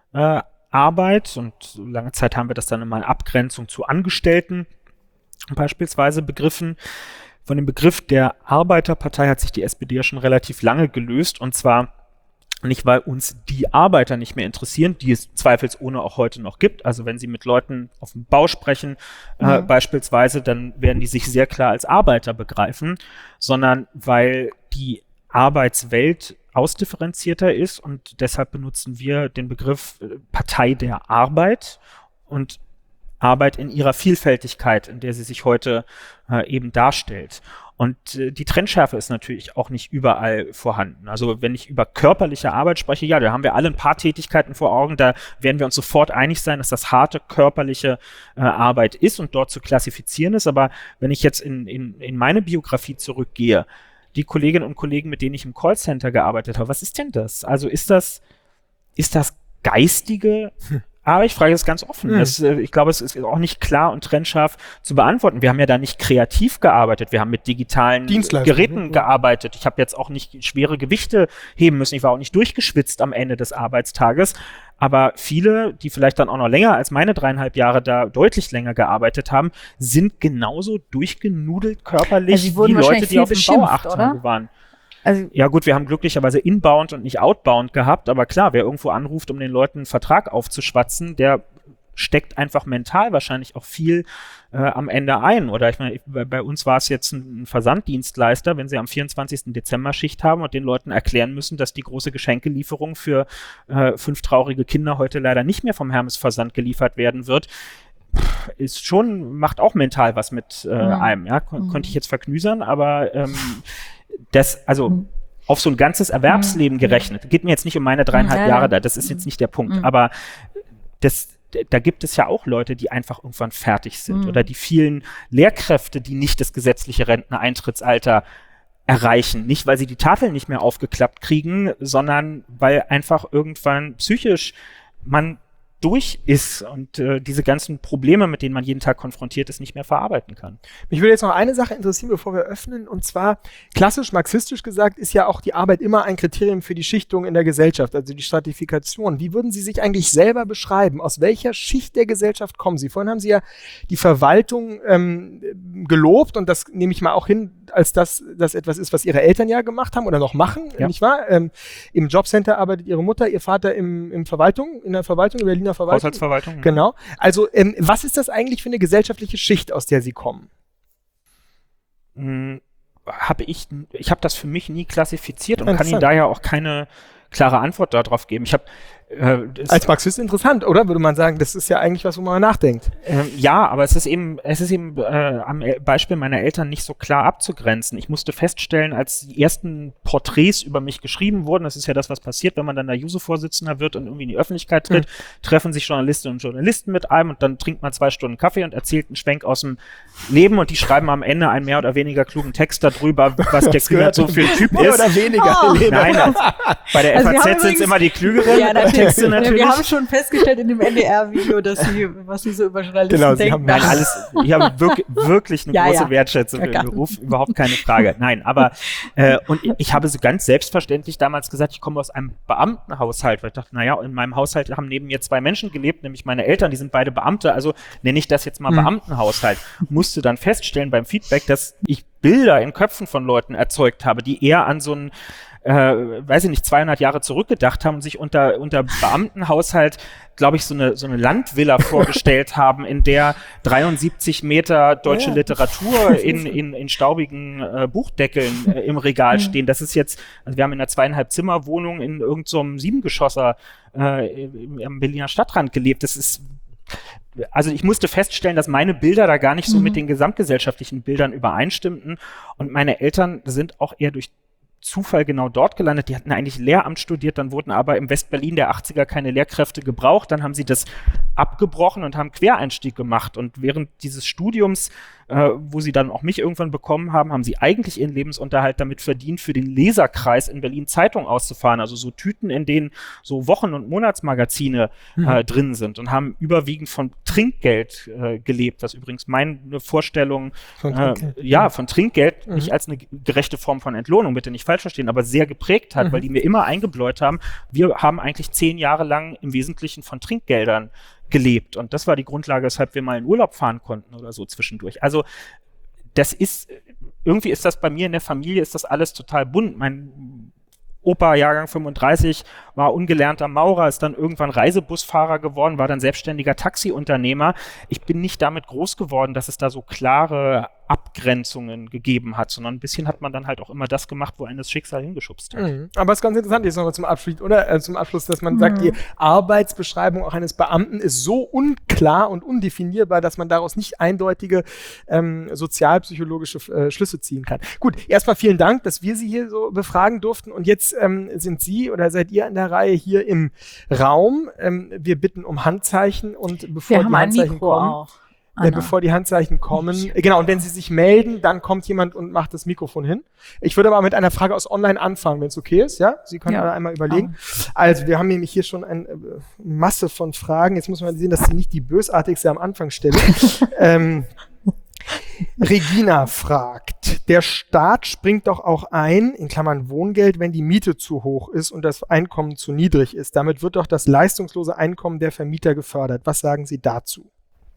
Arbeit und lange Zeit haben wir das dann immer in Abgrenzung zu Angestellten beispielsweise begriffen. Von dem Begriff der Arbeiterpartei hat sich die SPD ja schon relativ lange gelöst und zwar Nicht, weil uns die Arbeiter nicht mehr interessieren, die es zweifelsohne auch heute noch gibt. Also wenn Sie mit Leuten auf dem Bau sprechen, beispielsweise, dann werden die sich sehr klar als Arbeiter begreifen, sondern weil die Arbeitswelt ausdifferenzierter ist und deshalb benutzen wir den Begriff Partei der Arbeit und Arbeit in ihrer Vielfältigkeit, in der sie sich heute eben darstellt. Und die Trennschärfe ist natürlich auch nicht überall vorhanden. Also wenn ich über körperliche Arbeit spreche, ja, da haben wir alle ein paar Tätigkeiten vor Augen, da werden wir uns sofort einig sein, dass das harte körperliche Arbeit ist und dort zu klassifizieren ist. Aber wenn ich jetzt in meine Biografie zurückgehe, die Kolleginnen und Kollegen, mit denen ich im Callcenter gearbeitet habe, was ist denn das? Also ist das geistige Aber ich frage das ganz offen. Ich glaube, es ist auch nicht klar und trennscharf zu beantworten. Wir haben ja da nicht kreativ gearbeitet. Wir haben mit digitalen Geräten gearbeitet. Ich habe jetzt auch nicht schwere Gewichte heben müssen. Ich war auch nicht durchgeschwitzt am Ende des Arbeitstages. Aber viele, die vielleicht dann auch noch länger als meine 3,5 Jahre da deutlich länger gearbeitet haben, sind genauso durchgenudelt körperlich wie Leute, die auf dem Bau 8 Tage waren. Also ja gut, wir haben glücklicherweise inbound und nicht outbound gehabt, aber klar, wer irgendwo anruft, um den Leuten einen Vertrag aufzuschwatzen, der steckt einfach mental wahrscheinlich auch viel am Ende ein. Oder ich meine, bei uns war es jetzt ein Versanddienstleister, wenn sie am 24. Dezember Schicht haben und den Leuten erklären müssen, dass die große Geschenkelieferung für 5 traurige Kinder heute leider nicht mehr vom Hermes Versand geliefert werden wird, macht auch mental was mit einem. Ja? Konnte ich jetzt verknüsern, aber auf so ein ganzes Erwerbsleben gerechnet, geht mir jetzt nicht um meine 3,5 Jahre da, das ist jetzt nicht der Punkt, aber da gibt es ja auch Leute, die einfach irgendwann fertig sind oder die vielen Lehrkräfte, die nicht das gesetzliche Renteneintrittsalter erreichen, nicht weil sie die Tafel nicht mehr aufgeklappt kriegen, sondern weil einfach irgendwann psychisch man durch ist und diese ganzen Probleme, mit denen man jeden Tag konfrontiert ist, nicht mehr verarbeiten kann. Mich würde jetzt noch eine Sache interessieren, bevor wir öffnen, und zwar klassisch marxistisch gesagt ist ja auch die Arbeit immer ein Kriterium für die Schichtung in der Gesellschaft, also die Stratifikation. Wie würden Sie sich eigentlich selber beschreiben? Aus welcher Schicht der Gesellschaft kommen Sie? Vorhin haben Sie ja die Verwaltung gelobt und das nehme ich mal auch hin, als das etwas ist, was Ihre Eltern ja gemacht haben oder noch machen, nicht wahr? Im Jobcenter arbeitet Ihre Mutter, Ihr Vater in der Verwaltung, in Berliner Verwaltung. Haushaltsverwaltung. Genau. Also was ist das eigentlich für eine gesellschaftliche Schicht, aus der Sie kommen? Ich habe das für mich nie klassifiziert und kann Ihnen daher auch keine klare Antwort darauf geben. Als Marxist interessant, oder? Würde man sagen, das ist ja eigentlich was, wo man nachdenkt. Ja, aber es ist eben am Beispiel meiner Eltern nicht so klar abzugrenzen. Ich musste feststellen, als die ersten Porträts über mich geschrieben wurden, das ist ja das, was passiert, wenn man dann der Juso-Vorsitzender wird und irgendwie in die Öffentlichkeit tritt, treffen sich Journalistinnen und Journalisten mit einem und dann trinkt man 2 Stunden Kaffee und erzählt einen Schwenk aus dem Leben und die schreiben am Ende einen mehr oder weniger klugen Text darüber, was der Kühner so für ein Typ ist. Mehr oder weniger. Nein, bei der FAZ sind es immer die Klügeren. Ja, Texte natürlich. Wir haben schon festgestellt in dem NDR-Video, was Sie so über Journalisten denken. Nein, ich habe wirklich eine große Wertschätzung für den Beruf, überhaupt keine Frage. Nein, aber und ich habe so ganz selbstverständlich damals gesagt, ich komme aus einem Beamtenhaushalt, weil ich dachte, naja, in meinem Haushalt haben neben mir 2 Menschen gelebt, nämlich meine Eltern, die sind beide Beamte, also nenne ich das jetzt mal Beamtenhaushalt. Musste dann feststellen beim Feedback, dass ich Bilder in Köpfen von Leuten erzeugt habe, die eher an so einen 200 Jahre zurückgedacht haben und sich unter Beamtenhaushalt, glaube ich, so eine Landvilla vorgestellt haben, in der 73 Meter deutsche Literatur in staubigen Buchdeckeln im Regal stehen. Das ist jetzt, also wir haben in einer 2,5 Zimmer-Wohnung in irgendeinem so 7-Geschosser am Berliner Stadtrand gelebt. Also ich musste feststellen, dass meine Bilder da gar nicht so mit den gesamtgesellschaftlichen Bildern übereinstimmten und meine Eltern sind auch eher durch Zufall genau dort gelandet. Die hatten eigentlich Lehramt studiert, dann wurden aber im Westberlin der 80er keine Lehrkräfte gebraucht. Dann haben sie das abgebrochen und haben Quereinstieg gemacht. Und während dieses Studiums, wo sie dann auch mich irgendwann bekommen haben, haben sie eigentlich ihren Lebensunterhalt damit verdient, für den Leserkreis in Berlin Zeitung auszufahren. Also so Tüten, in denen so Wochen- und Monatsmagazine drin sind und haben überwiegend von Trinkgeld gelebt, was übrigens meine Vorstellung von Trinkgeld nicht als eine gerechte Form von Entlohnung, bitte nicht falsch verstehen, aber sehr geprägt hat, weil die mir immer eingebläut haben, wir haben eigentlich 10 Jahre lang im Wesentlichen von Trinkgeldern gelebt. Und das war die Grundlage, weshalb wir mal in Urlaub fahren konnten oder so zwischendurch. Also irgendwie ist das bei mir in der Familie, ist das alles total bunt. Mein Opa, Jahrgang 35, war ungelernter Maurer, ist dann irgendwann Reisebusfahrer geworden, war dann selbstständiger Taxiunternehmer. Ich bin nicht damit groß geworden, dass es da so klare Abgrenzungen gegeben hat, sondern ein bisschen hat man dann halt auch immer das gemacht, wo einen das Schicksal hingeschubst hat. Aber es ist ganz interessant, jetzt nochmal zum Abschluss, oder? Zum Abschluss, dass man sagt, die Arbeitsbeschreibung auch eines Beamten ist so unklar und undefinierbar, dass man daraus nicht eindeutige sozialpsychologische Schlüsse ziehen kann. Gut, erstmal vielen Dank, dass wir Sie hier so befragen durften. Und jetzt sind Sie oder seid ihr an der Reihe hier im Raum. Wir bitten um Handzeichen und bevor die Handzeichen kommen. Bevor die Handzeichen kommen. Genau, und wenn Sie sich melden, dann kommt jemand und macht das Mikrofon hin. Ich würde aber mit einer Frage aus Online anfangen, wenn es okay ist, ja? Sie können alle einmal überlegen. Also, wir haben nämlich hier schon eine Masse von Fragen. Jetzt muss man sehen, dass Sie nicht die bösartigste am Anfang stelle. Regina fragt, der Staat springt doch auch ein, in Klammern Wohngeld, wenn die Miete zu hoch ist und das Einkommen zu niedrig ist. Damit wird doch das leistungslose Einkommen der Vermieter gefördert. Was sagen Sie dazu?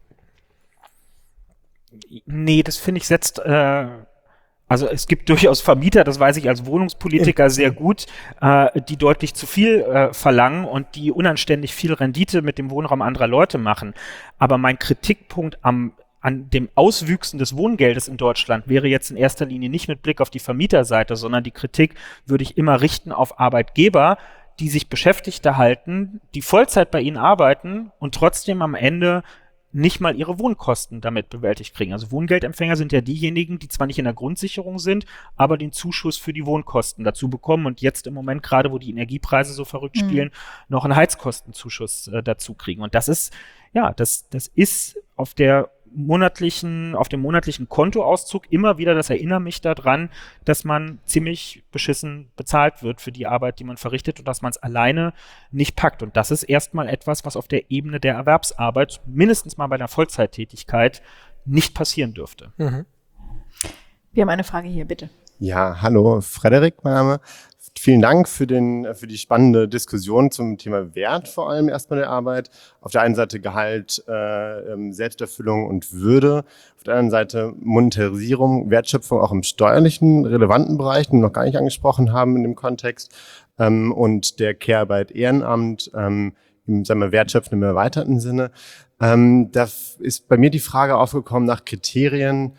Nee, das finde ich also es gibt durchaus Vermieter, das weiß ich als Wohnungspolitiker sehr gut, die deutlich zu viel verlangen und die unanständig viel Rendite mit dem Wohnraum anderer Leute machen. Aber mein Kritikpunkt an dem Auswüchsen des Wohngeldes in Deutschland wäre jetzt in erster Linie nicht mit Blick auf die Vermieterseite, sondern die Kritik würde ich immer richten auf Arbeitgeber, die sich Beschäftigte halten, die Vollzeit bei ihnen arbeiten und trotzdem am Ende nicht mal ihre Wohnkosten damit bewältigt kriegen. Also Wohngeldempfänger sind ja diejenigen, die zwar nicht in der Grundsicherung sind, aber den Zuschuss für die Wohnkosten dazu bekommen und jetzt im Moment, gerade wo die Energiepreise so verrückt spielen, noch einen Heizkostenzuschuss dazu kriegen. Und das ist auf dem monatlichen Kontoauszug immer wieder, das erinnert mich daran, dass man ziemlich beschissen bezahlt wird für die Arbeit, die man verrichtet und dass man es alleine nicht packt. Und das ist erstmal etwas, was auf der Ebene der Erwerbsarbeit, mindestens mal bei einer Vollzeittätigkeit, nicht passieren dürfte. Wir haben eine Frage hier, bitte. Ja, hallo, Frederik, mein Name. Vielen Dank für die spannende Diskussion zum Thema Wert, vor allem erstmal der Arbeit. Auf der einen Seite Gehalt, Selbsterfüllung und Würde. Auf der anderen Seite Monetarisierung, Wertschöpfung auch im steuerlichen, relevanten Bereich, den wir noch gar nicht angesprochen haben in dem Kontext. Und der Care-Arbeit, Ehrenamt, sagen wir Wertschöpfen im erweiterten Sinne. Da ist bei mir die Frage aufgekommen nach Kriterien,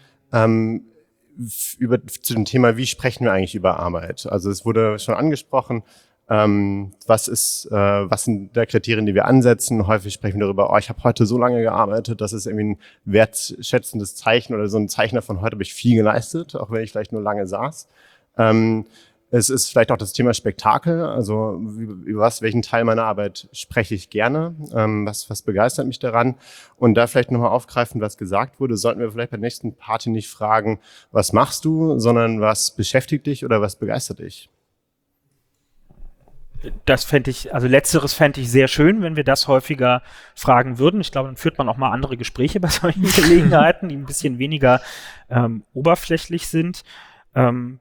zu dem Thema, wie sprechen wir eigentlich über Arbeit? Also es wurde schon angesprochen, was sind da Kriterien, die wir ansetzen? Häufig sprechen wir darüber, ich habe heute so lange gearbeitet, das ist irgendwie ein wertschätzendes Zeichen oder so ein Zeichen davon, heute habe ich viel geleistet, auch wenn ich vielleicht nur lange saß. Es ist vielleicht auch das Thema Spektakel, also welchen Teil meiner Arbeit spreche ich gerne, was begeistert mich daran? Und da vielleicht nochmal aufgreifen, was gesagt wurde, sollten wir vielleicht bei der nächsten Party nicht fragen, was machst du, sondern was beschäftigt dich oder was begeistert dich? Letzteres fände ich sehr schön, wenn wir das häufiger fragen würden. Ich glaube, dann führt man auch mal andere Gespräche bei solchen Gelegenheiten, die ein bisschen weniger oberflächlich sind. Und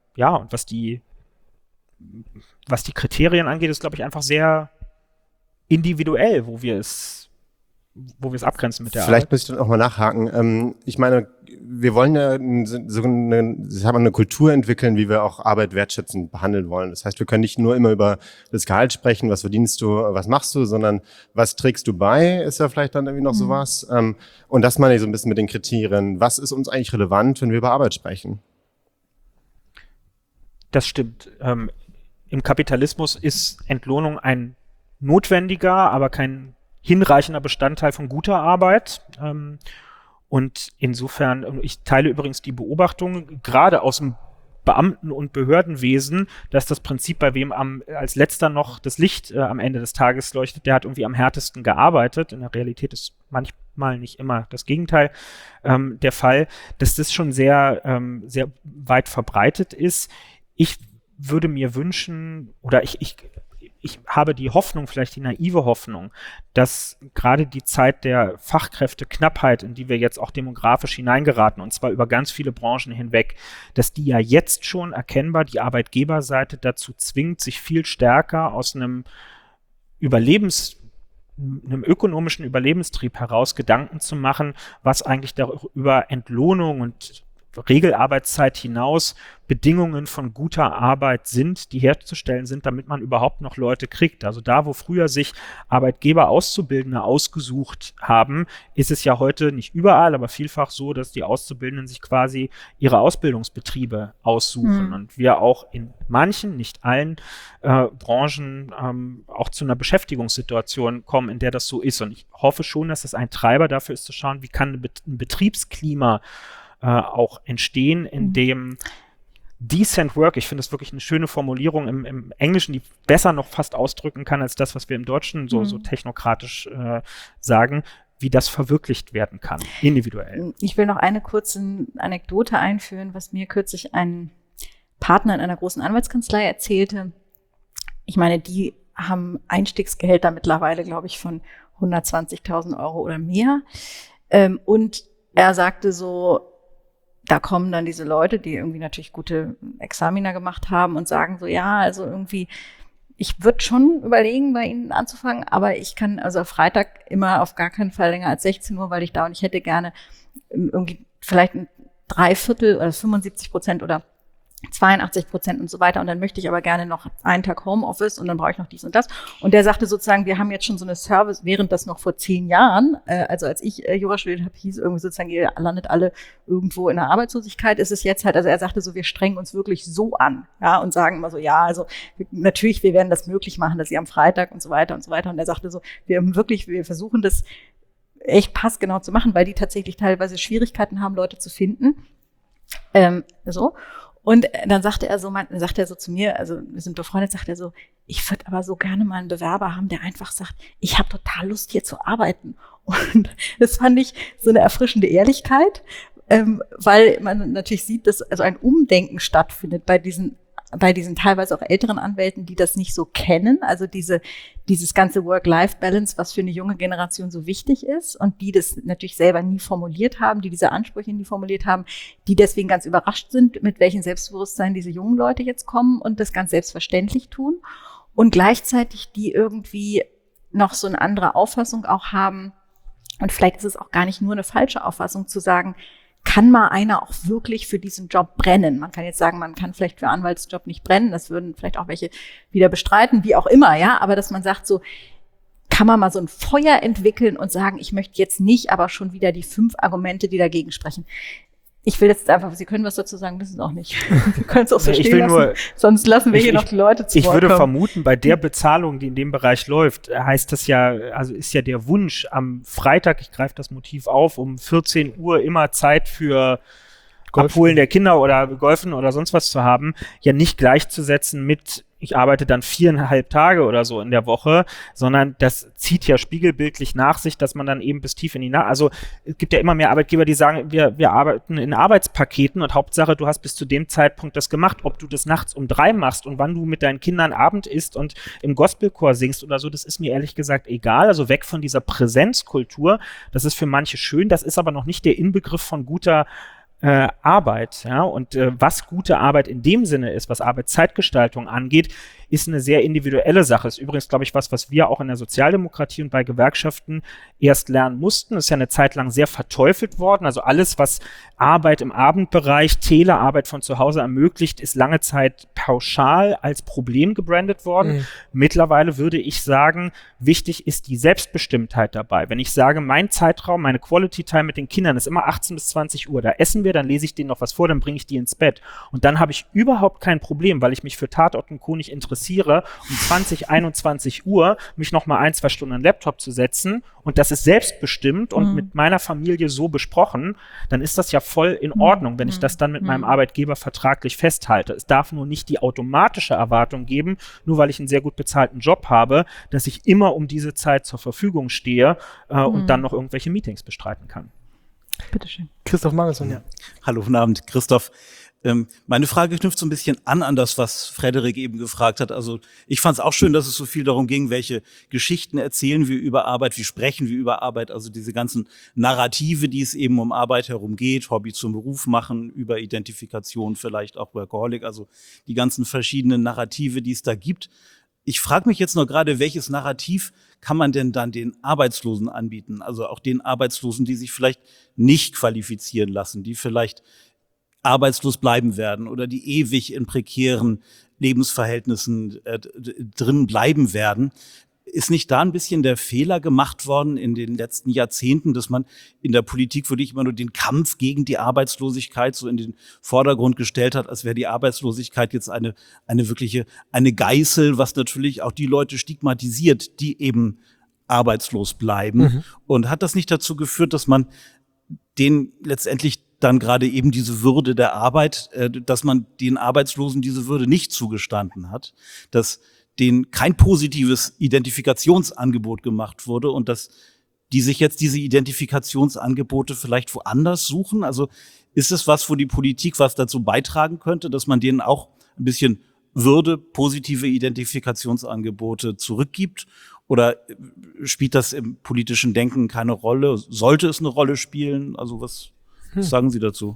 was die Kriterien angeht, ist, glaube ich, einfach sehr individuell, wo wir es abgrenzen mit der Vielleicht Arbeit. muss ich dann auch mal nachhaken. Ich meine, wir wollen ja eine Kultur entwickeln, wie wir auch Arbeit wertschätzend behandeln wollen. Das heißt, wir können nicht nur immer über das Gehalt sprechen, was verdienst du, was machst du, sondern was trägst du bei, ist ja vielleicht dann irgendwie noch sowas. Und das meine ich so ein bisschen mit den Kriterien. Was ist uns eigentlich relevant, wenn wir über Arbeit sprechen? Das stimmt. Im Kapitalismus ist Entlohnung ein notwendiger, aber kein hinreichender Bestandteil von guter Arbeit. Und insofern, ich teile übrigens die Beobachtung, gerade aus dem Beamten- und Behördenwesen, dass das Prinzip, bei wem als letzter noch das Licht am Ende des Tages leuchtet, der hat irgendwie am härtesten gearbeitet. In der Realität ist manchmal nicht immer das Gegenteil der Fall, dass das schon sehr, sehr weit verbreitet ist. Ich würde mir wünschen, oder ich habe die Hoffnung, vielleicht die naive Hoffnung, dass gerade die Zeit der Fachkräfteknappheit, in die wir jetzt auch demografisch hineingeraten, und zwar über ganz viele Branchen hinweg, dass die ja jetzt schon erkennbar die Arbeitgeberseite dazu zwingt, sich viel stärker aus einem ökonomischen Überlebenstrieb heraus Gedanken zu machen, was eigentlich darüber Entlohnung und Regelarbeitszeit hinaus Bedingungen von guter Arbeit sind, die herzustellen sind, damit man überhaupt noch Leute kriegt. Also da, wo früher sich Arbeitgeber Auszubildende ausgesucht haben, ist es ja heute nicht überall, aber vielfach so, dass die Auszubildenden sich quasi ihre Ausbildungsbetriebe aussuchen und wir auch in manchen, nicht allen Branchen auch zu einer Beschäftigungssituation kommen, in der das so ist. Und ich hoffe schon, dass das ein Treiber dafür ist, zu schauen, wie kann ein Betriebsklima auch entstehen, in dem Decent Work, ich finde das wirklich eine schöne Formulierung im Englischen, die besser noch fast ausdrücken kann als das, was wir im Deutschen so technokratisch sagen, wie das verwirklicht werden kann, individuell. Ich will noch eine kurze Anekdote einführen, was mir kürzlich ein Partner in einer großen Anwaltskanzlei erzählte. Ich meine, die haben Einstiegsgehälter mittlerweile, glaube ich, von 120.000 Euro oder mehr. Und er sagte so, da kommen dann diese Leute, die irgendwie natürlich gute Examina gemacht haben und sagen so, ja, also irgendwie, ich würde schon überlegen, bei Ihnen anzufangen, aber ich kann also Freitag immer auf gar keinen Fall länger als 16 Uhr, weil ich da und ich hätte gerne irgendwie vielleicht ein 3/4 oder 75% oder 82% und so weiter. Und dann möchte ich aber gerne noch einen Tag Homeoffice und dann brauche ich noch dies und das. Und der sagte sozusagen, wir haben jetzt schon so eine Service, während das noch vor 10 Jahren, also als ich Jura studiert habe, hieß irgendwie sozusagen, ihr landet alle irgendwo in der Arbeitslosigkeit, ist es jetzt halt, also er sagte so, wir strengen uns wirklich so an, ja, und sagen immer so, ja, also natürlich, wir werden das möglich machen, dass sie am Freitag und so weiter und so weiter. Und er sagte so, wir versuchen das echt passgenau zu machen, weil die tatsächlich teilweise Schwierigkeiten haben, Leute zu finden. So. Und dann sagte er so zu mir, also wir sind befreundet, sagt er so, ich würde aber so gerne mal einen Bewerber haben, der einfach sagt, ich habe total Lust, hier zu arbeiten. Und das fand ich so eine erfrischende Ehrlichkeit, weil man natürlich sieht, dass also ein Umdenken stattfindet bei diesen teilweise auch älteren Anwälten, die das nicht so kennen, also dieses ganze Work-Life-Balance, was für eine junge Generation so wichtig ist und die das natürlich selber nie formuliert haben, die diese Ansprüche nie formuliert haben, die deswegen ganz überrascht sind, mit welchem Selbstbewusstsein diese jungen Leute jetzt kommen und das ganz selbstverständlich tun und gleichzeitig die irgendwie noch so eine andere Auffassung auch haben und vielleicht ist es auch gar nicht nur eine falsche Auffassung zu sagen, kann mal einer auch wirklich für diesen Job brennen? Man kann jetzt sagen, man kann vielleicht für Anwaltsjob nicht brennen, das würden vielleicht auch welche wieder bestreiten, wie auch immer, ja, aber dass man sagt so, kann man mal so ein Feuer entwickeln und sagen, ich möchte jetzt nicht, aber schon wieder die 5 Argumente, die dagegen sprechen. Ich will jetzt einfach, Sie können was dazu sagen, wissen es auch nicht. Sie können es auch so stehen lassen, sonst lassen wir hier noch die Leute zu Wort kommen. Ich würde vermuten, bei der Bezahlung, die in dem Bereich läuft, heißt das ja, also ist ja der Wunsch am Freitag, ich greife das Motiv auf, um 14 Uhr immer Zeit für Abholen der Kinder oder Golfen oder sonst was zu haben, ja nicht gleichzusetzen mit ich arbeite dann 4,5 Tage oder so in der Woche, sondern das zieht ja spiegelbildlich nach sich, dass man dann eben bis tief in die Nacht, also es gibt ja immer mehr Arbeitgeber, die sagen, wir arbeiten in Arbeitspaketen und Hauptsache, du hast bis zu dem Zeitpunkt das gemacht, ob du das nachts um 3 machst und wann du mit deinen Kindern Abend isst und im Gospelchor singst oder so, das ist mir ehrlich gesagt egal, also weg von dieser Präsenzkultur, das ist für manche schön, das ist aber noch nicht der Inbegriff von guter Arbeit, ja, und was gute Arbeit in dem Sinne ist, was Arbeitszeitgestaltung angeht, ist eine sehr individuelle Sache. Ist übrigens, glaube ich, was wir auch in der Sozialdemokratie und bei Gewerkschaften erst lernen mussten. Ist ja eine Zeit lang sehr verteufelt worden. Also alles, was Arbeit im Abendbereich, Telearbeit von zu Hause ermöglicht, ist lange Zeit pauschal als Problem gebrandet worden. Mittlerweile würde ich sagen, wichtig ist die Selbstbestimmtheit dabei. Wenn ich sage, mein Zeitraum, meine Quality Time mit den Kindern ist immer 18 bis 20 Uhr, da essen wir, dann lese ich denen noch was vor, dann bringe ich die ins Bett. Und dann habe ich überhaupt kein Problem, weil ich mich für Tatort und Co. nicht interessiere, um 20, 21 Uhr mich noch mal 1-2 Stunden an den Laptop zu setzen und das ist selbstbestimmt und mit meiner Familie so besprochen, dann ist das ja voll in Ordnung, wenn ich das dann mit meinem Arbeitgeber vertraglich festhalte. Es darf nur nicht die automatische Erwartung geben, nur weil ich einen sehr gut bezahlten Job habe, dass ich immer um diese Zeit zur Verfügung stehe und dann noch irgendwelche Meetings bestreiten kann. Bitteschön. Christoph Mangelson, ja. Hallo, guten Abend, Christoph. Meine Frage knüpft so ein bisschen an das, was Frederik eben gefragt hat. Also ich fand es auch schön, dass es so viel darum ging, welche Geschichten erzählen wir über Arbeit, wie sprechen wir über Arbeit, also diese ganzen Narrative, die es eben um Arbeit herum geht, Hobby zum Beruf machen, über Identifikation, vielleicht auch Workaholic, also die ganzen verschiedenen Narrative, die es da gibt. Ich frage mich jetzt noch gerade, welches Narrativ kann man denn dann den Arbeitslosen anbieten? Also auch den Arbeitslosen, die sich vielleicht nicht qualifizieren lassen, die vielleicht arbeitslos bleiben werden oder die ewig in prekären Lebensverhältnissen drin bleiben werden. Ist nicht da ein bisschen der Fehler gemacht worden in den letzten Jahrzehnten, dass man in der Politik wirklich immer nur den Kampf gegen die Arbeitslosigkeit so in den Vordergrund gestellt hat, als wäre die Arbeitslosigkeit jetzt eine Geißel, was natürlich auch die Leute stigmatisiert, die eben arbeitslos bleiben. Und hat das nicht dazu geführt, dass man denen letztendlich dann gerade eben diese Würde der Arbeit, dass man den Arbeitslosen diese Würde nicht zugestanden hat, dass denen kein positives Identifikationsangebot gemacht wurde und dass die sich jetzt diese Identifikationsangebote vielleicht woanders suchen? Also ist es was, wo die Politik was dazu beitragen könnte, dass man denen auch ein bisschen Würde, positive Identifikationsangebote zurückgibt? Oder spielt das im politischen Denken keine Rolle? Sollte es eine Rolle spielen? Also was sagen Sie dazu?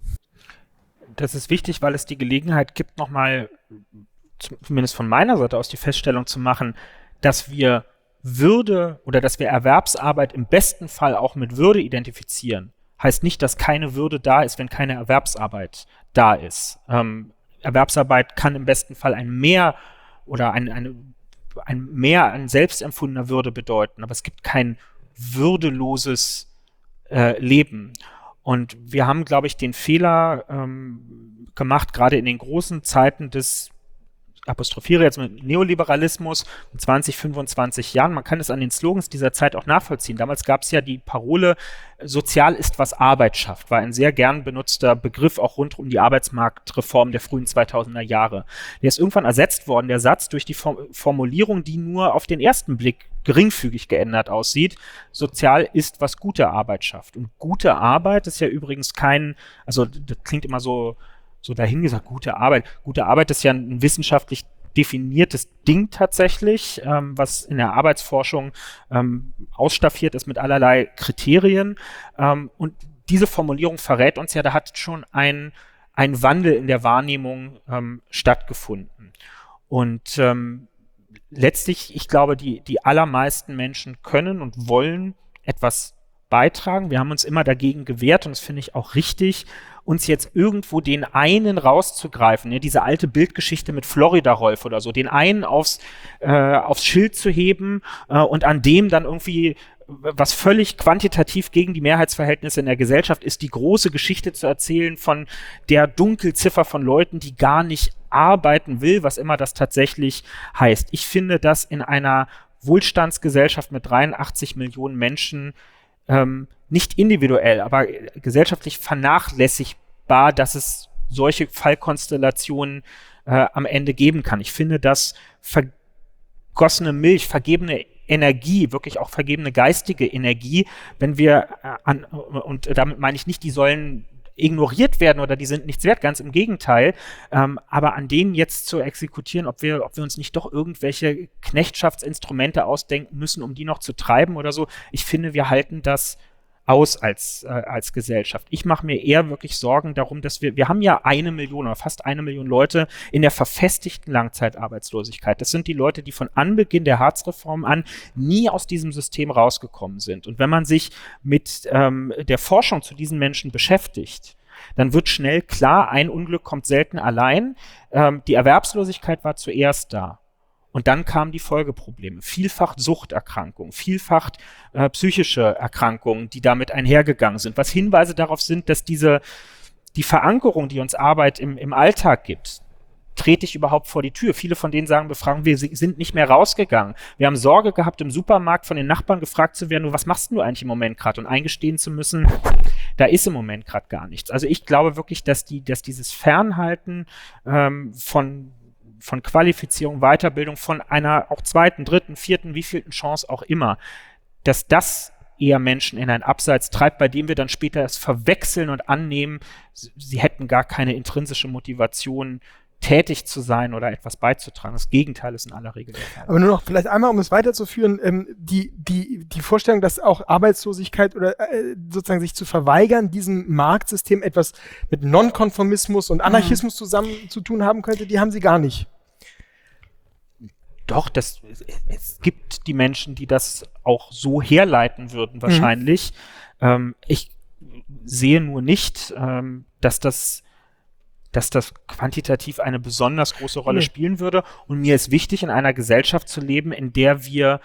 Das ist wichtig, weil es die Gelegenheit gibt, nochmal zumindest von meiner Seite aus die Feststellung zu machen, dass wir Würde oder dass wir Erwerbsarbeit im besten Fall auch mit Würde identifizieren. Heißt nicht, dass keine Würde da ist, wenn keine Erwerbsarbeit da ist. Erwerbsarbeit kann im besten Fall ein Mehr oder ein Mehr an selbstempfundener Würde bedeuten, aber es gibt kein würdeloses Leben. Und wir haben, glaube ich, den Fehler gemacht, gerade in den großen Zeiten des, apostrophiere jetzt mit Neoliberalismus, in 20, 25 Jahren. Man kann es an den Slogans dieser Zeit auch nachvollziehen. Damals gab es ja die Parole, sozial ist, was Arbeit schafft, war ein sehr gern benutzter Begriff auch rund um die Arbeitsmarktreform der frühen 2000er Jahre. Der ist irgendwann ersetzt worden, der Satz, durch die Formulierung, die nur auf den ersten Blick geringfügig geändert aussieht. Sozial ist, was gute Arbeit schafft. Und gute Arbeit ist ja übrigens also das klingt immer so dahingesagt, gute Arbeit. Gute Arbeit ist ja ein wissenschaftlich definiertes Ding tatsächlich, was in der Arbeitsforschung ausstaffiert ist mit allerlei Kriterien. Und diese Formulierung verrät uns ja, da hat schon ein Wandel in der Wahrnehmung stattgefunden. Und letztlich, ich glaube, die allermeisten Menschen können und wollen etwas beitragen. Wir haben uns immer dagegen gewehrt, und das finde ich auch richtig, uns jetzt irgendwo den einen rauszugreifen, ne? Diese alte Bildgeschichte mit Florida-Rolf oder so, den einen aufs Schild zu heben und an dem dann irgendwie was völlig quantitativ gegen die Mehrheitsverhältnisse in der Gesellschaft ist, die große Geschichte zu erzählen von der Dunkelziffer von Leuten, die gar nicht arbeiten will, was immer das tatsächlich heißt. Ich finde das in einer Wohlstandsgesellschaft mit 83 Millionen Menschen nicht individuell, aber gesellschaftlich vernachlässigbar, dass es solche Fallkonstellationen am Ende geben kann. Ich finde, dass vergossene Milch, vergebene Energie, wirklich auch vergebene geistige Energie, wenn wir und damit meine ich nicht, die sollen ignoriert werden oder die sind nichts wert, ganz im Gegenteil, aber an denen jetzt zu exekutieren, ob wir uns nicht doch irgendwelche Knechtschaftsinstrumente ausdenken müssen, um die noch zu treiben oder so, ich finde, wir halten das aus als Gesellschaft. Ich mache mir eher wirklich Sorgen darum, dass wir haben ja 1 Million oder fast 1 Million Leute in der verfestigten Langzeitarbeitslosigkeit. Das sind die Leute, die von Anbeginn der Hartz-Reform an nie aus diesem System rausgekommen sind. Und wenn man sich mit der Forschung zu diesen Menschen beschäftigt, dann wird schnell klar, ein Unglück kommt selten allein. Die Erwerbslosigkeit war zuerst da. Und dann kamen die Folgeprobleme, vielfach Suchterkrankungen, vielfach psychische Erkrankungen, die damit einhergegangen sind, was Hinweise darauf sind, dass die Verankerung, die uns Arbeit im Alltag gibt, trete ich überhaupt vor die Tür. Viele von denen sagen, befragen, wir sind nicht mehr rausgegangen. Wir haben Sorge gehabt, im Supermarkt von den Nachbarn gefragt zu werden, was machst du eigentlich im Moment gerade? Und eingestehen zu müssen, da ist im Moment gerade gar nichts. Also ich glaube wirklich, dass dieses Fernhalten von Qualifizierung, Weiterbildung, von einer auch zweiten, dritten, vierten, wievielten Chance auch immer, dass das eher Menschen in ein Abseits treibt, bei dem wir dann später es verwechseln und annehmen, sie hätten gar keine intrinsische Motivation, tätig zu sein oder etwas beizutragen. Das Gegenteil ist in aller Regel der Fall. Aber nur noch vielleicht einmal, um es weiterzuführen, die Vorstellung, dass auch Arbeitslosigkeit oder sozusagen sich zu verweigern, diesem Marktsystem etwas mit Nonkonformismus und Anarchismus zusammen zu tun haben könnte, die haben Sie gar nicht. Doch, es gibt die Menschen, die das auch so herleiten würden wahrscheinlich. Ich sehe nur nicht, dass das dass das quantitativ eine besonders große Rolle spielen würde. Und mir ist wichtig, in einer Gesellschaft zu leben, in der wir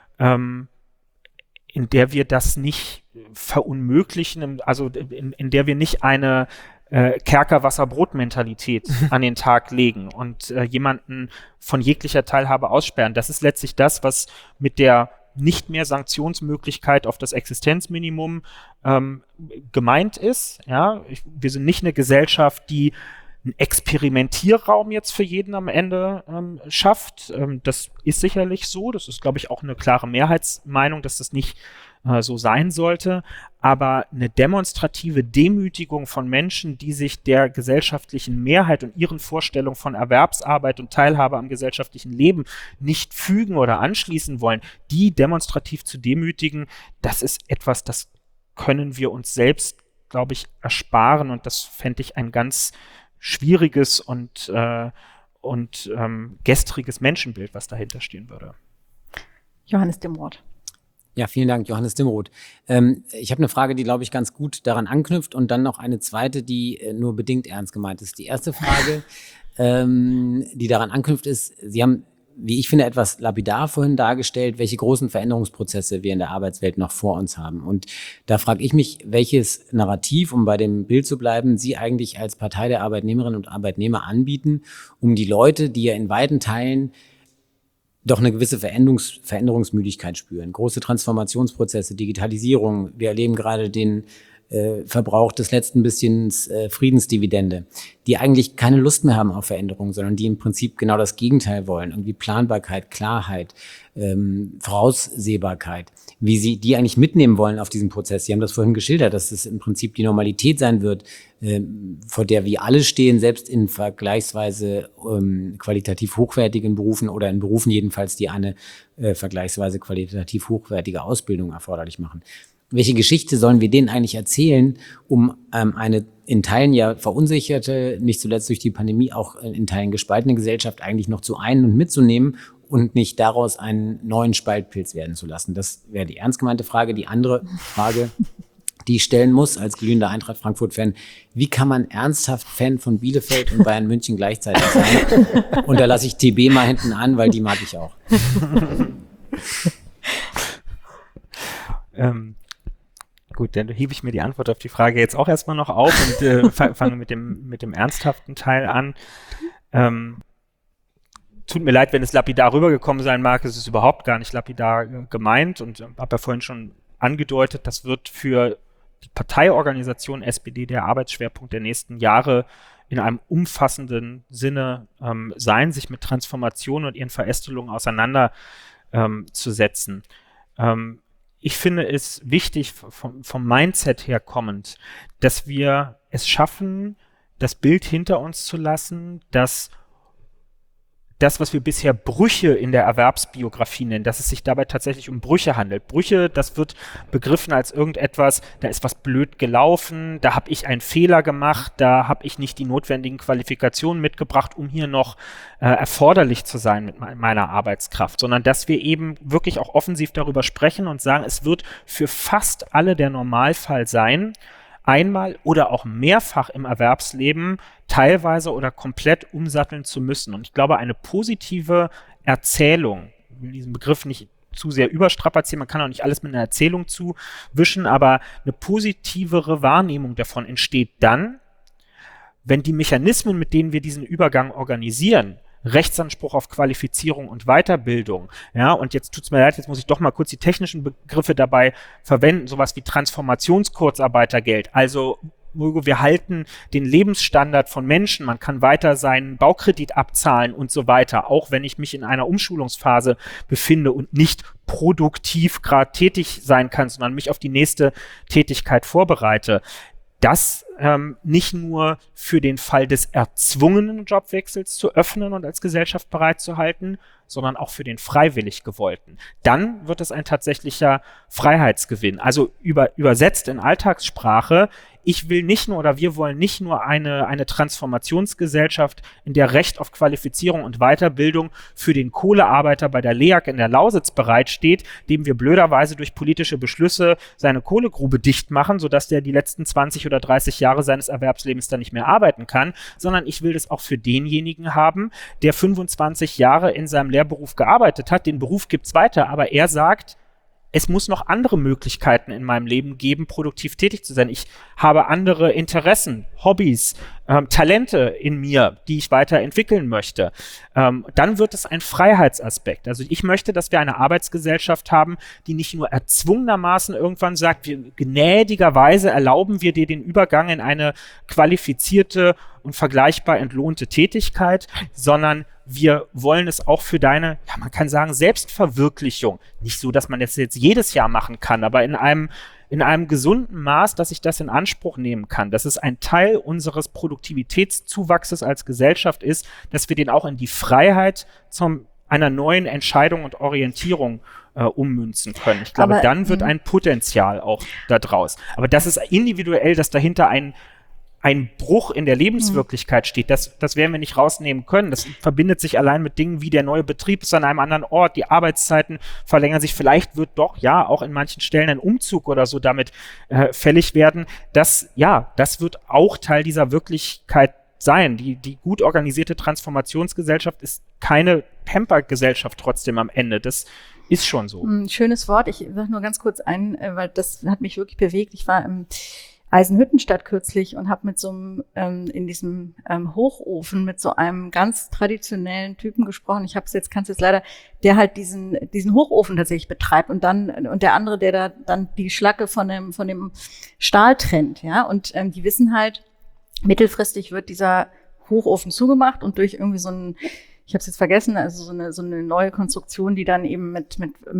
das nicht verunmöglichen, also in der wir nicht eine Kerker-Wasser-Brot-Mentalität an den Tag legen und jemanden von jeglicher Teilhabe aussperren. Das ist letztlich das, was mit der nicht mehr Sanktionsmöglichkeit auf das Existenzminimum gemeint ist. Ja? Wir sind nicht eine Gesellschaft, die einen Experimentierraum jetzt für jeden am Ende schafft. Das ist sicherlich so. Das ist, glaube ich, auch eine klare Mehrheitsmeinung, dass das nicht so sein sollte. Aber eine demonstrative Demütigung von Menschen, die sich der gesellschaftlichen Mehrheit und ihren Vorstellungen von Erwerbsarbeit und Teilhabe am gesellschaftlichen Leben nicht fügen oder anschließen wollen, die demonstrativ zu demütigen, das ist etwas, das können wir uns selbst, glaube ich, ersparen. Und das fände ich ein ganz schwieriges und gestriges Menschenbild, was dahinter stehen würde. Johannes Dimroth. Ja, vielen Dank, Johannes Dimroth. Ich habe eine Frage, die, glaube ich, ganz gut daran anknüpft und dann noch eine zweite, die nur bedingt ernst gemeint ist. Die erste Frage, die daran anknüpft, ist, Sie haben, wie ich finde, etwas lapidar vorhin dargestellt, welche großen Veränderungsprozesse wir in der Arbeitswelt noch vor uns haben. Und da frage ich mich, welches Narrativ, um bei dem Bild zu bleiben, Sie eigentlich als Partei der Arbeitnehmerinnen und Arbeitnehmer anbieten, um die Leute, die ja in weiten Teilen doch eine gewisse Veränderungsmüdigkeit spüren. Große Transformationsprozesse, Digitalisierung. Wir erleben gerade den Verbrauch des letzten bisschen Friedensdividende, die eigentlich keine Lust mehr haben auf Veränderung, sondern die im Prinzip genau das Gegenteil wollen. Irgendwie Planbarkeit, Klarheit, Voraussehbarkeit. Wie sie die eigentlich mitnehmen wollen auf diesen Prozess. Sie haben das vorhin geschildert, dass es im Prinzip die Normalität sein wird, vor der wir alle stehen, selbst in vergleichsweise qualitativ hochwertigen Berufen oder in Berufen jedenfalls, die eine vergleichsweise qualitativ hochwertige Ausbildung erforderlich machen. Welche Geschichte sollen wir denen eigentlich erzählen, um eine in Teilen ja verunsicherte, nicht zuletzt durch die Pandemie auch in Teilen gespaltene Gesellschaft eigentlich noch zu ein- und mitzunehmen und nicht daraus einen neuen Spaltpilz werden zu lassen? Das wäre die ernst gemeinte Frage. Die andere Frage, die ich stellen muss als glühender Eintracht Frankfurt-Fan: Wie kann man ernsthaft Fan von Bielefeld und Bayern München gleichzeitig sein? Und da lasse ich TB mal hinten an, weil die mag ich auch. Gut, dann hebe ich mir die Antwort auf die Frage jetzt auch erstmal noch auf und fange mit dem ernsthaften Teil an. Tut mir leid, wenn es lapidar rübergekommen sein mag. Es ist überhaupt gar nicht lapidar gemeint und habe ja vorhin schon angedeutet, das wird für die Parteiorganisation SPD der Arbeitsschwerpunkt der nächsten Jahre in einem umfassenden Sinne sein, sich mit Transformationen und ihren Verästelungen auseinanderzusetzen. Ich finde es wichtig, vom Mindset her kommend, dass wir es schaffen, das Bild hinter uns zu lassen, dass das, was wir bisher Brüche in der Erwerbsbiografie nennen, dass es sich dabei tatsächlich um Brüche handelt. Brüche, das wird begriffen als irgendetwas, da ist was blöd gelaufen, da habe ich einen Fehler gemacht, da habe ich nicht die notwendigen Qualifikationen mitgebracht, um hier noch erforderlich zu sein mit meiner Arbeitskraft, sondern dass wir eben wirklich auch offensiv darüber sprechen und sagen, es wird für fast alle der Normalfall sein, einmal oder auch mehrfach im Erwerbsleben teilweise oder komplett umsatteln zu müssen. Und ich glaube, eine positive Erzählung, ich will diesen Begriff nicht zu sehr überstrapazieren, man kann auch nicht alles mit einer Erzählung zuwischen, aber eine positivere Wahrnehmung davon entsteht dann, wenn die Mechanismen, mit denen wir diesen Übergang organisieren, Rechtsanspruch auf Qualifizierung und Weiterbildung. Ja, und jetzt tut's mir leid, jetzt muss ich doch mal kurz die technischen Begriffe dabei verwenden, sowas wie Transformationskurzarbeitergeld. Also wir halten den Lebensstandard von Menschen, man kann weiter seinen Baukredit abzahlen und so weiter, auch wenn ich mich in einer Umschulungsphase befinde und nicht produktiv gerade tätig sein kann, sondern mich auf die nächste Tätigkeit vorbereite. Das nicht nur für den Fall des erzwungenen Jobwechsels zu öffnen und als Gesellschaft bereitzuhalten, sondern auch für den freiwillig gewollten. Dann wird es ein tatsächlicher Freiheitsgewinn. Also übersetzt in Alltagssprache, ich will nicht nur oder wir wollen nicht nur eine Transformationsgesellschaft, in der Recht auf Qualifizierung und Weiterbildung für den Kohlearbeiter bei der LEAG in der Lausitz bereitsteht, dem wir blöderweise durch politische Beschlüsse seine Kohlegrube dicht machen, sodass der die letzten 20 oder 30 Jahre seines Erwerbslebens dann nicht mehr arbeiten kann, sondern ich will das auch für denjenigen haben, der 25 Jahre in seinem Lehrberuf gearbeitet hat. Den Beruf gibt's weiter, aber er sagt, es muss noch andere Möglichkeiten in meinem Leben geben, produktiv tätig zu sein. Ich habe andere Interessen, Hobbys, Talente in mir, die ich weiterentwickeln möchte. Dann wird es ein Freiheitsaspekt. Also ich möchte, dass wir eine Arbeitsgesellschaft haben, die nicht nur erzwungenermaßen irgendwann sagt, gnädigerweise erlauben wir dir den Übergang in eine qualifizierte und vergleichbar entlohnte Tätigkeit, sondern wir wollen es auch für deine, ja, man kann sagen, Selbstverwirklichung. Nicht so, dass man das jetzt jedes Jahr machen kann, aber in einem gesunden Maß, dass ich das in Anspruch nehmen kann, dass es ein Teil unseres Produktivitätszuwachses als Gesellschaft ist, dass wir den auch in die Freiheit einer neuen Entscheidung und Orientierung ummünzen können. Ich glaube, dann wird ein Potenzial auch da draus. Aber das ist individuell, dass dahinter ein Bruch in der Lebenswirklichkeit steht, das werden wir nicht rausnehmen können. Das verbindet sich allein mit Dingen wie der neue Betrieb ist an einem anderen Ort, die Arbeitszeiten verlängern sich, vielleicht wird doch, ja, auch in manchen Stellen ein Umzug oder so damit fällig werden. Das wird auch Teil dieser Wirklichkeit sein. Die gut organisierte Transformationsgesellschaft ist keine Pamper-Gesellschaft trotzdem am Ende. Das ist schon so. Ein schönes Wort. Ich sage nur ganz kurz weil das hat mich wirklich bewegt. Ich war im Eisenhüttenstadt kürzlich und habe mit so einem in diesem Hochofen mit so einem ganz traditionellen Typen gesprochen. Kann's jetzt leider, der halt diesen Hochofen tatsächlich betreibt und der andere, der da dann die Schlacke von dem Stahl trennt, ja. Und die wissen halt, mittelfristig wird dieser Hochofen zugemacht und durch irgendwie so ein, ich habe es jetzt vergessen, also so eine neue Konstruktion, die dann eben mit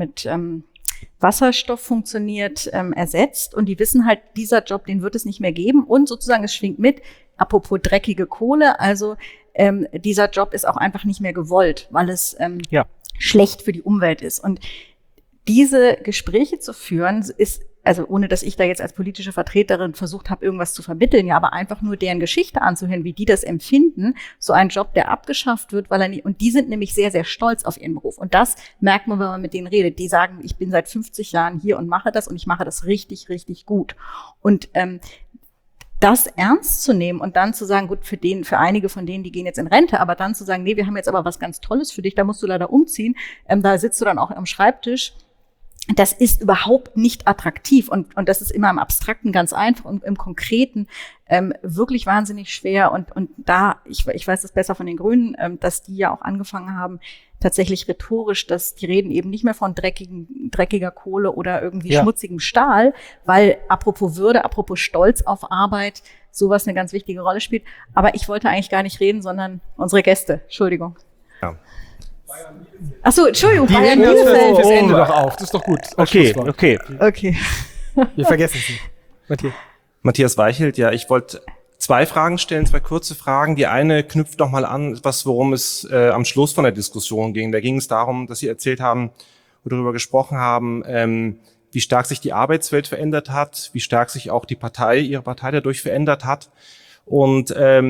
Wasserstoff funktioniert, ersetzt. Und die wissen halt, dieser Job, den wird es nicht mehr geben. Und sozusagen, es schwingt mit, apropos dreckige Kohle, also dieser Job ist auch einfach nicht mehr gewollt, weil es schlecht für die Umwelt ist. Und diese Gespräche zu führen, ist, also ohne dass ich da jetzt als politische Vertreterin versucht habe, irgendwas zu vermitteln, ja, aber einfach nur deren Geschichte anzuhören, wie die das empfinden, so ein Job, der abgeschafft wird, weil er nicht, und die sind nämlich sehr, sehr stolz auf ihren Beruf. Und das merkt man, wenn man mit denen redet. Die sagen, ich bin seit 50 Jahren hier und mache das und ich mache das richtig, richtig gut. Und das ernst zu nehmen und dann zu sagen, gut, für einige von denen, die gehen jetzt in Rente, aber dann zu sagen, nee, wir haben jetzt aber was ganz Tolles für dich, da musst du leider umziehen, da sitzt du dann auch am Schreibtisch. Das ist überhaupt nicht attraktiv und das ist immer im Abstrakten ganz einfach und im Konkreten wirklich wahnsinnig schwer und da, ich weiß das besser von den Grünen, dass die ja auch angefangen haben, tatsächlich rhetorisch, dass die reden eben nicht mehr von dreckiger Kohle oder irgendwie schmutzigem Stahl, weil apropos Würde, apropos Stolz auf Arbeit, sowas eine ganz wichtige Rolle spielt. Aber ich wollte eigentlich gar nicht reden, sondern unsere Gäste. Entschuldigung. Ja. Ach so, Entschuldigung. Die nehmen das fürs Ende doch auf. Das ist doch gut. Okay. Wir vergessen es nicht. Matthias Weichelt, ja, ich wollte 2 Fragen stellen, 2 kurze Fragen. Die eine knüpft noch mal an, worum es am Schluss von der Diskussion ging. Da ging es darum, dass Sie erzählt haben oder darüber gesprochen haben, wie stark sich die Arbeitswelt verändert hat, wie stark sich auch Ihre Partei dadurch verändert hat und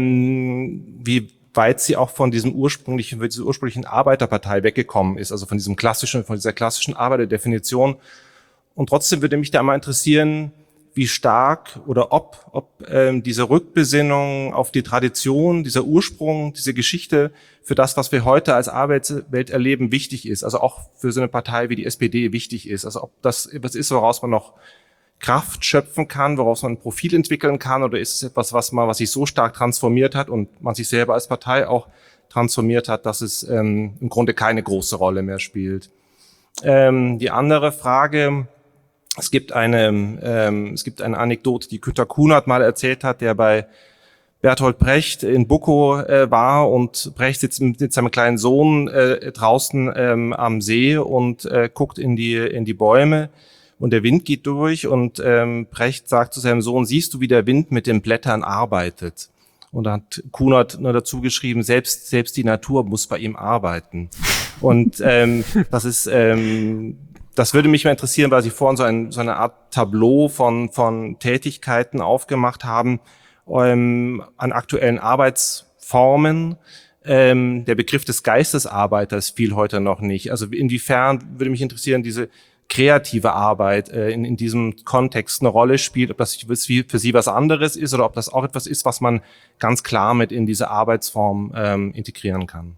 wie weit sie auch von dieser ursprünglichen Arbeiterpartei weggekommen ist, also von dieser klassischen Arbeiterdefinition. Und trotzdem würde mich da mal interessieren, wie stark oder ob diese Rückbesinnung auf die Tradition, dieser Ursprung, diese Geschichte für das, was wir heute als Arbeitswelt erleben, wichtig ist. Also auch für so eine Partei wie die SPD wichtig ist. Also ob das etwas ist, woraus man noch Kraft schöpfen kann, woraus man ein Profil entwickeln kann, oder ist es etwas, was sich so stark transformiert hat und man sich selber als Partei auch transformiert hat, dass es im Grunde keine große Rolle mehr spielt. Die andere Frage, es gibt eine Anekdote, die Günter Kunert mal erzählt hat, der bei Bertolt Brecht in Buckow war und Brecht sitzt mit seinem kleinen Sohn draußen am See und guckt in die Bäume. Und der Wind geht durch und Brecht sagt zu seinem Sohn, siehst du, wie der Wind mit den Blättern arbeitet? Und da hat Kunert nur dazu geschrieben, selbst die Natur muss bei ihm arbeiten. Und das ist Das würde mich mal interessieren, weil Sie vorhin so eine Art Tableau von Tätigkeiten aufgemacht haben, an aktuellen Arbeitsformen. Der Begriff des Geistesarbeiters fiel heute noch nicht. Also inwiefern würde mich interessieren, diese kreative Arbeit in diesem Kontext eine Rolle spielt, ob das für Sie was anderes ist oder ob das auch etwas ist, was man ganz klar mit in diese Arbeitsform integrieren kann.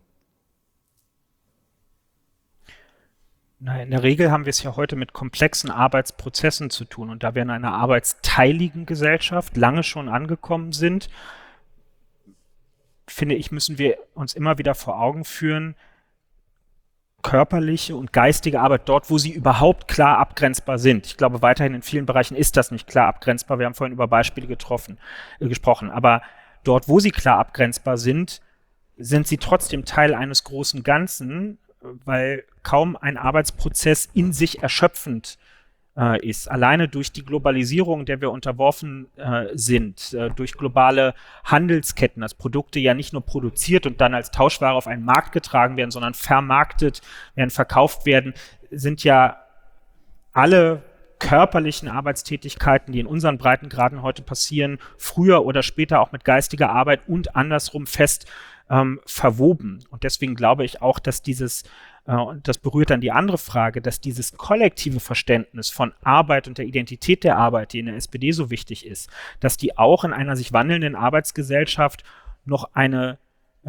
Na, in der Regel haben wir es ja heute mit komplexen Arbeitsprozessen zu tun. Und da wir in einer arbeitsteiligen Gesellschaft lange schon angekommen sind, finde ich, müssen wir uns immer wieder vor Augen führen, körperliche und geistige Arbeit dort, wo sie überhaupt klar abgrenzbar sind. Ich glaube, weiterhin in vielen Bereichen ist das nicht klar abgrenzbar. Wir haben vorhin über Beispiele gesprochen. Aber dort, wo sie klar abgrenzbar sind, sind sie trotzdem Teil eines großen Ganzen, weil kaum ein Arbeitsprozess in sich erschöpfend ist. Alleine durch die Globalisierung, der wir unterworfen sind, durch globale Handelsketten, dass Produkte ja nicht nur produziert und dann als Tauschware auf einen Markt getragen werden, sondern vermarktet werden, verkauft werden, sind ja alle körperlichen Arbeitstätigkeiten, die in unseren Breitengraden heute passieren, früher oder später auch mit geistiger Arbeit und andersrum fest verwoben. Und deswegen glaube ich auch, dass und das berührt dann die andere Frage, dass dieses kollektive Verständnis von Arbeit und der Identität der Arbeit, die in der SPD so wichtig ist, dass die auch in einer sich wandelnden Arbeitsgesellschaft noch eine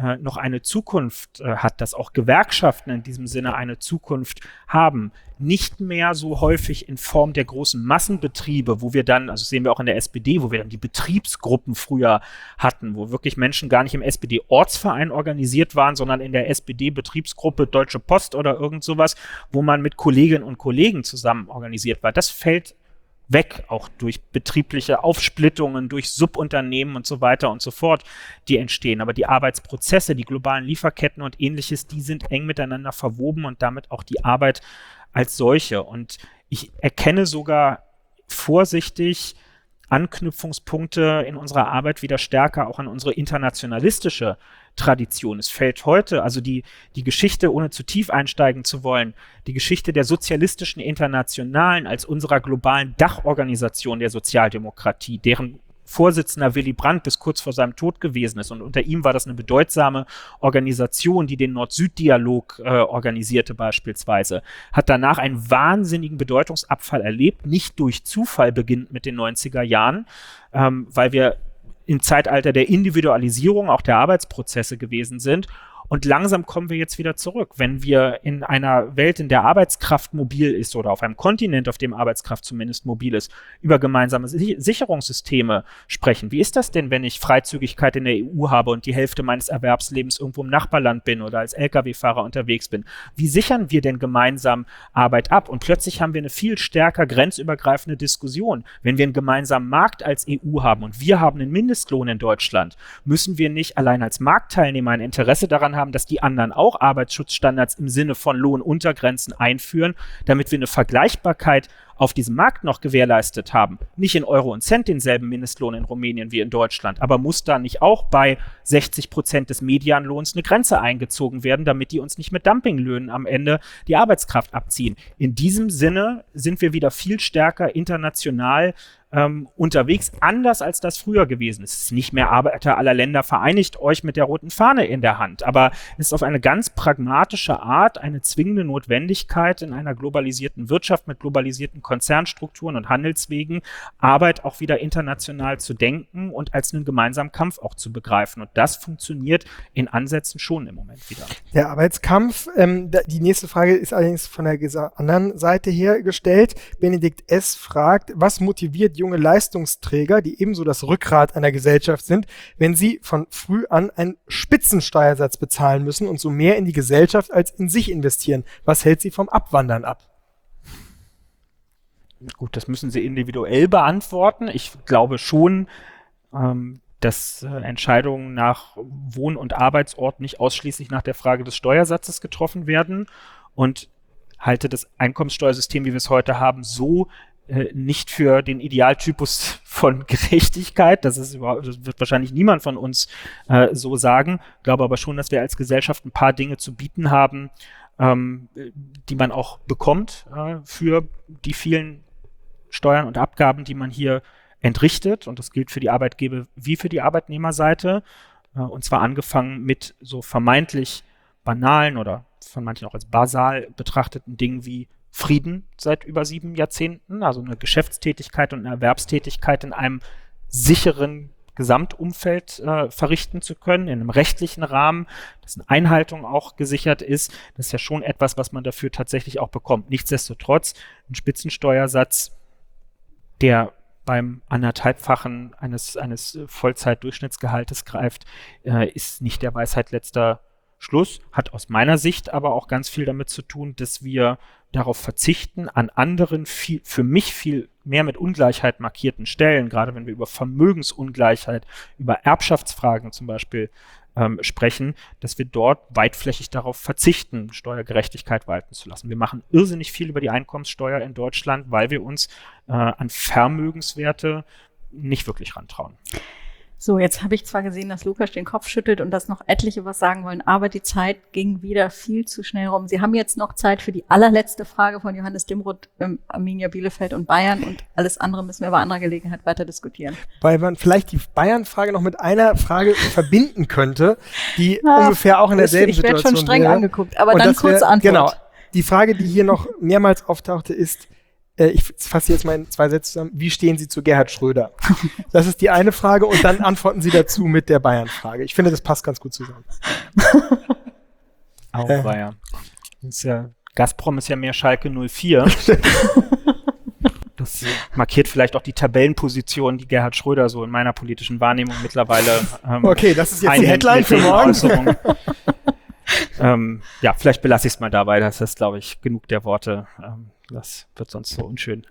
Zukunft hat, dass auch Gewerkschaften in diesem Sinne eine Zukunft haben. Nicht mehr so häufig in Form der großen Massenbetriebe, wo wir dann, also sehen wir auch in der SPD, wo wir dann die Betriebsgruppen früher hatten, wo wirklich Menschen gar nicht im SPD-Ortsverein organisiert waren, sondern in der SPD-Betriebsgruppe Deutsche Post oder irgend sowas, wo man mit Kolleginnen und Kollegen zusammen organisiert war. Das fällt weg, auch durch betriebliche Aufsplittungen, durch Subunternehmen und so weiter und so fort, die entstehen. Aber die Arbeitsprozesse, die globalen Lieferketten und Ähnliches, die sind eng miteinander verwoben und damit auch die Arbeit als solche. Und ich erkenne sogar vorsichtig Anknüpfungspunkte in unserer Arbeit wieder stärker auch an unsere internationalistische Tradition. Es fällt heute, also die Geschichte, ohne zu tief einsteigen zu wollen, die Geschichte der sozialistischen Internationalen als unserer globalen Dachorganisation der Sozialdemokratie, deren Vorsitzender Willy Brandt bis kurz vor seinem Tod gewesen ist. Und unter ihm war das eine bedeutsame Organisation, die den Nord-Süd-Dialog organisierte beispielsweise. Hat danach einen wahnsinnigen Bedeutungsabfall erlebt, nicht durch Zufall beginnt mit den 90er Jahren, weil wir im Zeitalter der Individualisierung auch der Arbeitsprozesse gewesen sind. Und langsam kommen wir jetzt wieder zurück. Wenn wir in einer Welt, in der Arbeitskraft mobil ist oder auf einem Kontinent, auf dem Arbeitskraft zumindest mobil ist, über gemeinsame Sicherungssysteme sprechen. Wie ist das denn, wenn ich Freizügigkeit in der EU habe und die Hälfte meines Erwerbslebens irgendwo im Nachbarland bin oder als Lkw-Fahrer unterwegs bin? Wie sichern wir denn gemeinsam Arbeit ab? Und plötzlich haben wir eine viel stärker grenzübergreifende Diskussion. Wenn wir einen gemeinsamen Markt als EU haben und wir haben einen Mindestlohn in Deutschland, müssen wir nicht allein als Marktteilnehmer ein Interesse daran haben, dass die anderen auch Arbeitsschutzstandards im Sinne von Lohnuntergrenzen einführen, damit wir eine Vergleichbarkeit auf diesem Markt noch gewährleistet haben. Nicht in Euro und Cent denselben Mindestlohn in Rumänien wie in Deutschland, aber muss da nicht auch bei 60% des Medianlohns eine Grenze eingezogen werden, damit die uns nicht mit Dumpinglöhnen am Ende die Arbeitskraft abziehen. In diesem Sinne sind wir wieder viel stärker international unterwegs, anders als das früher gewesen ist. Es ist nicht mehr Arbeiter aller Länder, vereinigt euch mit der roten Fahne in der Hand, aber es ist auf eine ganz pragmatische Art eine zwingende Notwendigkeit in einer globalisierten Wirtschaft mit globalisierten Konzernstrukturen und Handelswegen, Arbeit auch wieder international zu denken und als einen gemeinsamen Kampf auch zu begreifen. Und das funktioniert in Ansätzen schon im Moment wieder. Der Arbeitskampf, die nächste Frage ist allerdings von der anderen Seite her gestellt. Benedikt S. fragt, was motiviert junge Leistungsträger, die ebenso das Rückgrat einer Gesellschaft sind, wenn sie von früh an einen Spitzensteuersatz bezahlen müssen und so mehr in die Gesellschaft als in sich investieren? Was hält sie vom Abwandern ab? Gut, das müssen Sie individuell beantworten. Ich glaube schon, dass Entscheidungen nach Wohn- und Arbeitsort nicht ausschließlich nach der Frage des Steuersatzes getroffen werden und halte das Einkommenssteuersystem, wie wir es heute haben, so nicht für den Idealtypus von Gerechtigkeit. Das wird wahrscheinlich niemand von uns so sagen. Glaube aber schon, dass wir als Gesellschaft ein paar Dinge zu bieten haben, die man auch bekommt für die vielen Steuern und Abgaben, die man hier entrichtet. Und das gilt für die Arbeitgeber wie für die Arbeitnehmerseite. Und zwar angefangen mit so vermeintlich banalen oder von manchen auch als basal betrachteten Dingen wie Frieden seit über 7 Jahrzehnten, also eine Geschäftstätigkeit und eine Erwerbstätigkeit in einem sicheren Gesamtumfeld verrichten zu können, in einem rechtlichen Rahmen, dessen Einhaltung auch gesichert ist. Das ist ja schon etwas, was man dafür tatsächlich auch bekommt. Nichtsdestotrotz, ein Spitzensteuersatz, der beim 1,5-fachen eines Vollzeitdurchschnittsgehaltes greift, ist nicht der Weisheit letzter Schluss, hat aus meiner Sicht aber auch ganz viel damit zu tun, dass wir darauf verzichten, an anderen für mich viel mehr mit Ungleichheit markierten Stellen, gerade wenn wir über Vermögensungleichheit, über Erbschaftsfragen zum Beispiel sprechen, dass wir dort weitflächig darauf verzichten, Steuergerechtigkeit walten zu lassen. Wir machen irrsinnig viel über die Einkommenssteuer in Deutschland, weil wir uns an Vermögenswerte nicht wirklich rantrauen. So, jetzt habe ich zwar gesehen, dass Lukas den Kopf schüttelt und dass noch etliche was sagen wollen, aber die Zeit ging wieder viel zu schnell rum. Sie haben jetzt noch Zeit für die allerletzte Frage von Johannes Dimroth, Arminia Bielefeld und Bayern, und alles andere müssen wir bei anderer Gelegenheit weiter diskutieren. Weil man vielleicht die Bayern-Frage noch mit einer Frage verbinden könnte, die ungefähr auch in derselben Situation wäre. Ich werde schon streng angeguckt, aber dann kurze Antwort. Genau. Die Frage, die hier noch mehrmals auftauchte, ist, ich fasse jetzt mal in 2 Sätze zusammen, wie stehen Sie zu Gerhard Schröder? Das ist die eine Frage, und dann antworten Sie dazu mit der Bayern-Frage. Ich finde, das passt ganz gut zusammen. Bayern. Gazprom ist ja mehr Schalke 04. Das markiert vielleicht auch die Tabellenposition, die Gerhard Schröder so in meiner politischen Wahrnehmung mittlerweile okay, das ist jetzt die Headline für morgen. Ja, vielleicht belasse ich es mal dabei. Das ist, glaube ich, genug der Worte. Das wird sonst so unschön.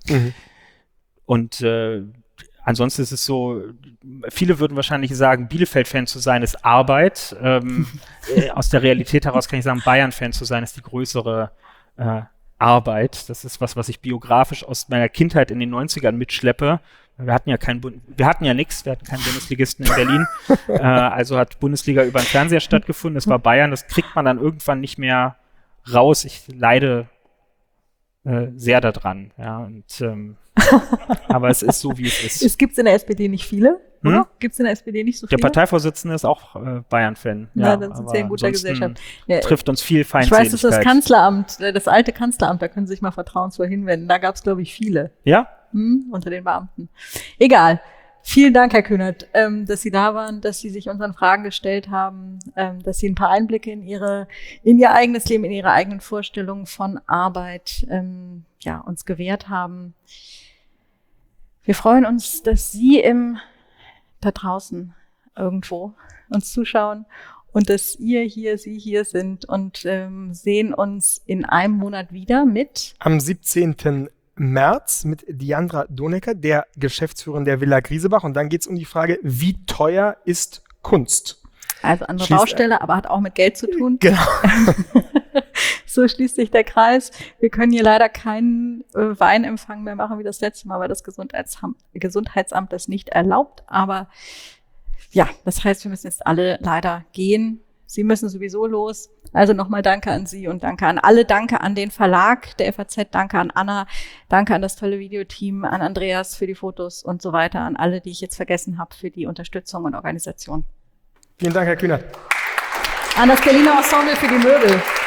Und ansonsten ist es so, viele würden wahrscheinlich sagen, Bielefeld-Fan zu sein ist Arbeit. Aus der Realität heraus kann ich sagen, Bayern-Fan zu sein ist die größere Arbeit. Das ist was ich biografisch aus meiner Kindheit in den 90ern mitschleppe. Wir hatten ja keinen Bundesligisten in Berlin. Also hat Bundesliga über den Fernseher stattgefunden. Das war Bayern. Das kriegt man dann irgendwann nicht mehr raus. Ich leide sehr daran. Ja, und, aber es ist so, wie es ist. Es gibt in der SPD nicht viele, oder? Gibt es in der SPD nicht so viele? Der Parteivorsitzende ist auch Bayern-Fan. Ja, dann sind sie in guter Gesellschaft. Ja, trifft uns viel Feindseligkeit. Ich weiß, das ist das Kanzleramt, das alte Kanzleramt, da können Sie sich mal vertrauensvoll hinwenden. Da gab es, glaube ich, viele. Ja? Unter den Beamten. Egal. Vielen Dank, Herr Kühnert, dass Sie da waren, dass Sie sich unseren Fragen gestellt haben, dass Sie ein paar Einblicke in Ihr eigenes Leben, in Ihre eigenen Vorstellungen von Arbeit uns gewährt haben. Wir freuen uns, dass Sie da draußen irgendwo uns zuschauen und dass Sie hier sind und sehen uns in einem Monat wieder mit am 17. März mit Diandra Donecker, der Geschäftsführerin der Villa Griesebach. Und dann geht es um die Frage, wie teuer ist Kunst? Also andere Baustelle, aber hat auch mit Geld zu tun. Genau. So schließt sich der Kreis. Wir können hier leider keinen Weinempfang mehr machen wie das letzte Mal, weil das Gesundheitsamt das nicht erlaubt. Aber ja, das heißt, wir müssen jetzt alle leider gehen. Sie müssen sowieso los. Also nochmal danke an Sie und danke an alle. Danke an den Verlag der FAZ, danke an Anna, danke an das tolle Videoteam, an Andreas für die Fotos und so weiter, an alle, die ich jetzt vergessen habe, für die Unterstützung und Organisation. Vielen Dank, Herr Kühnert. An das Berliner Ensemble für die Möbel.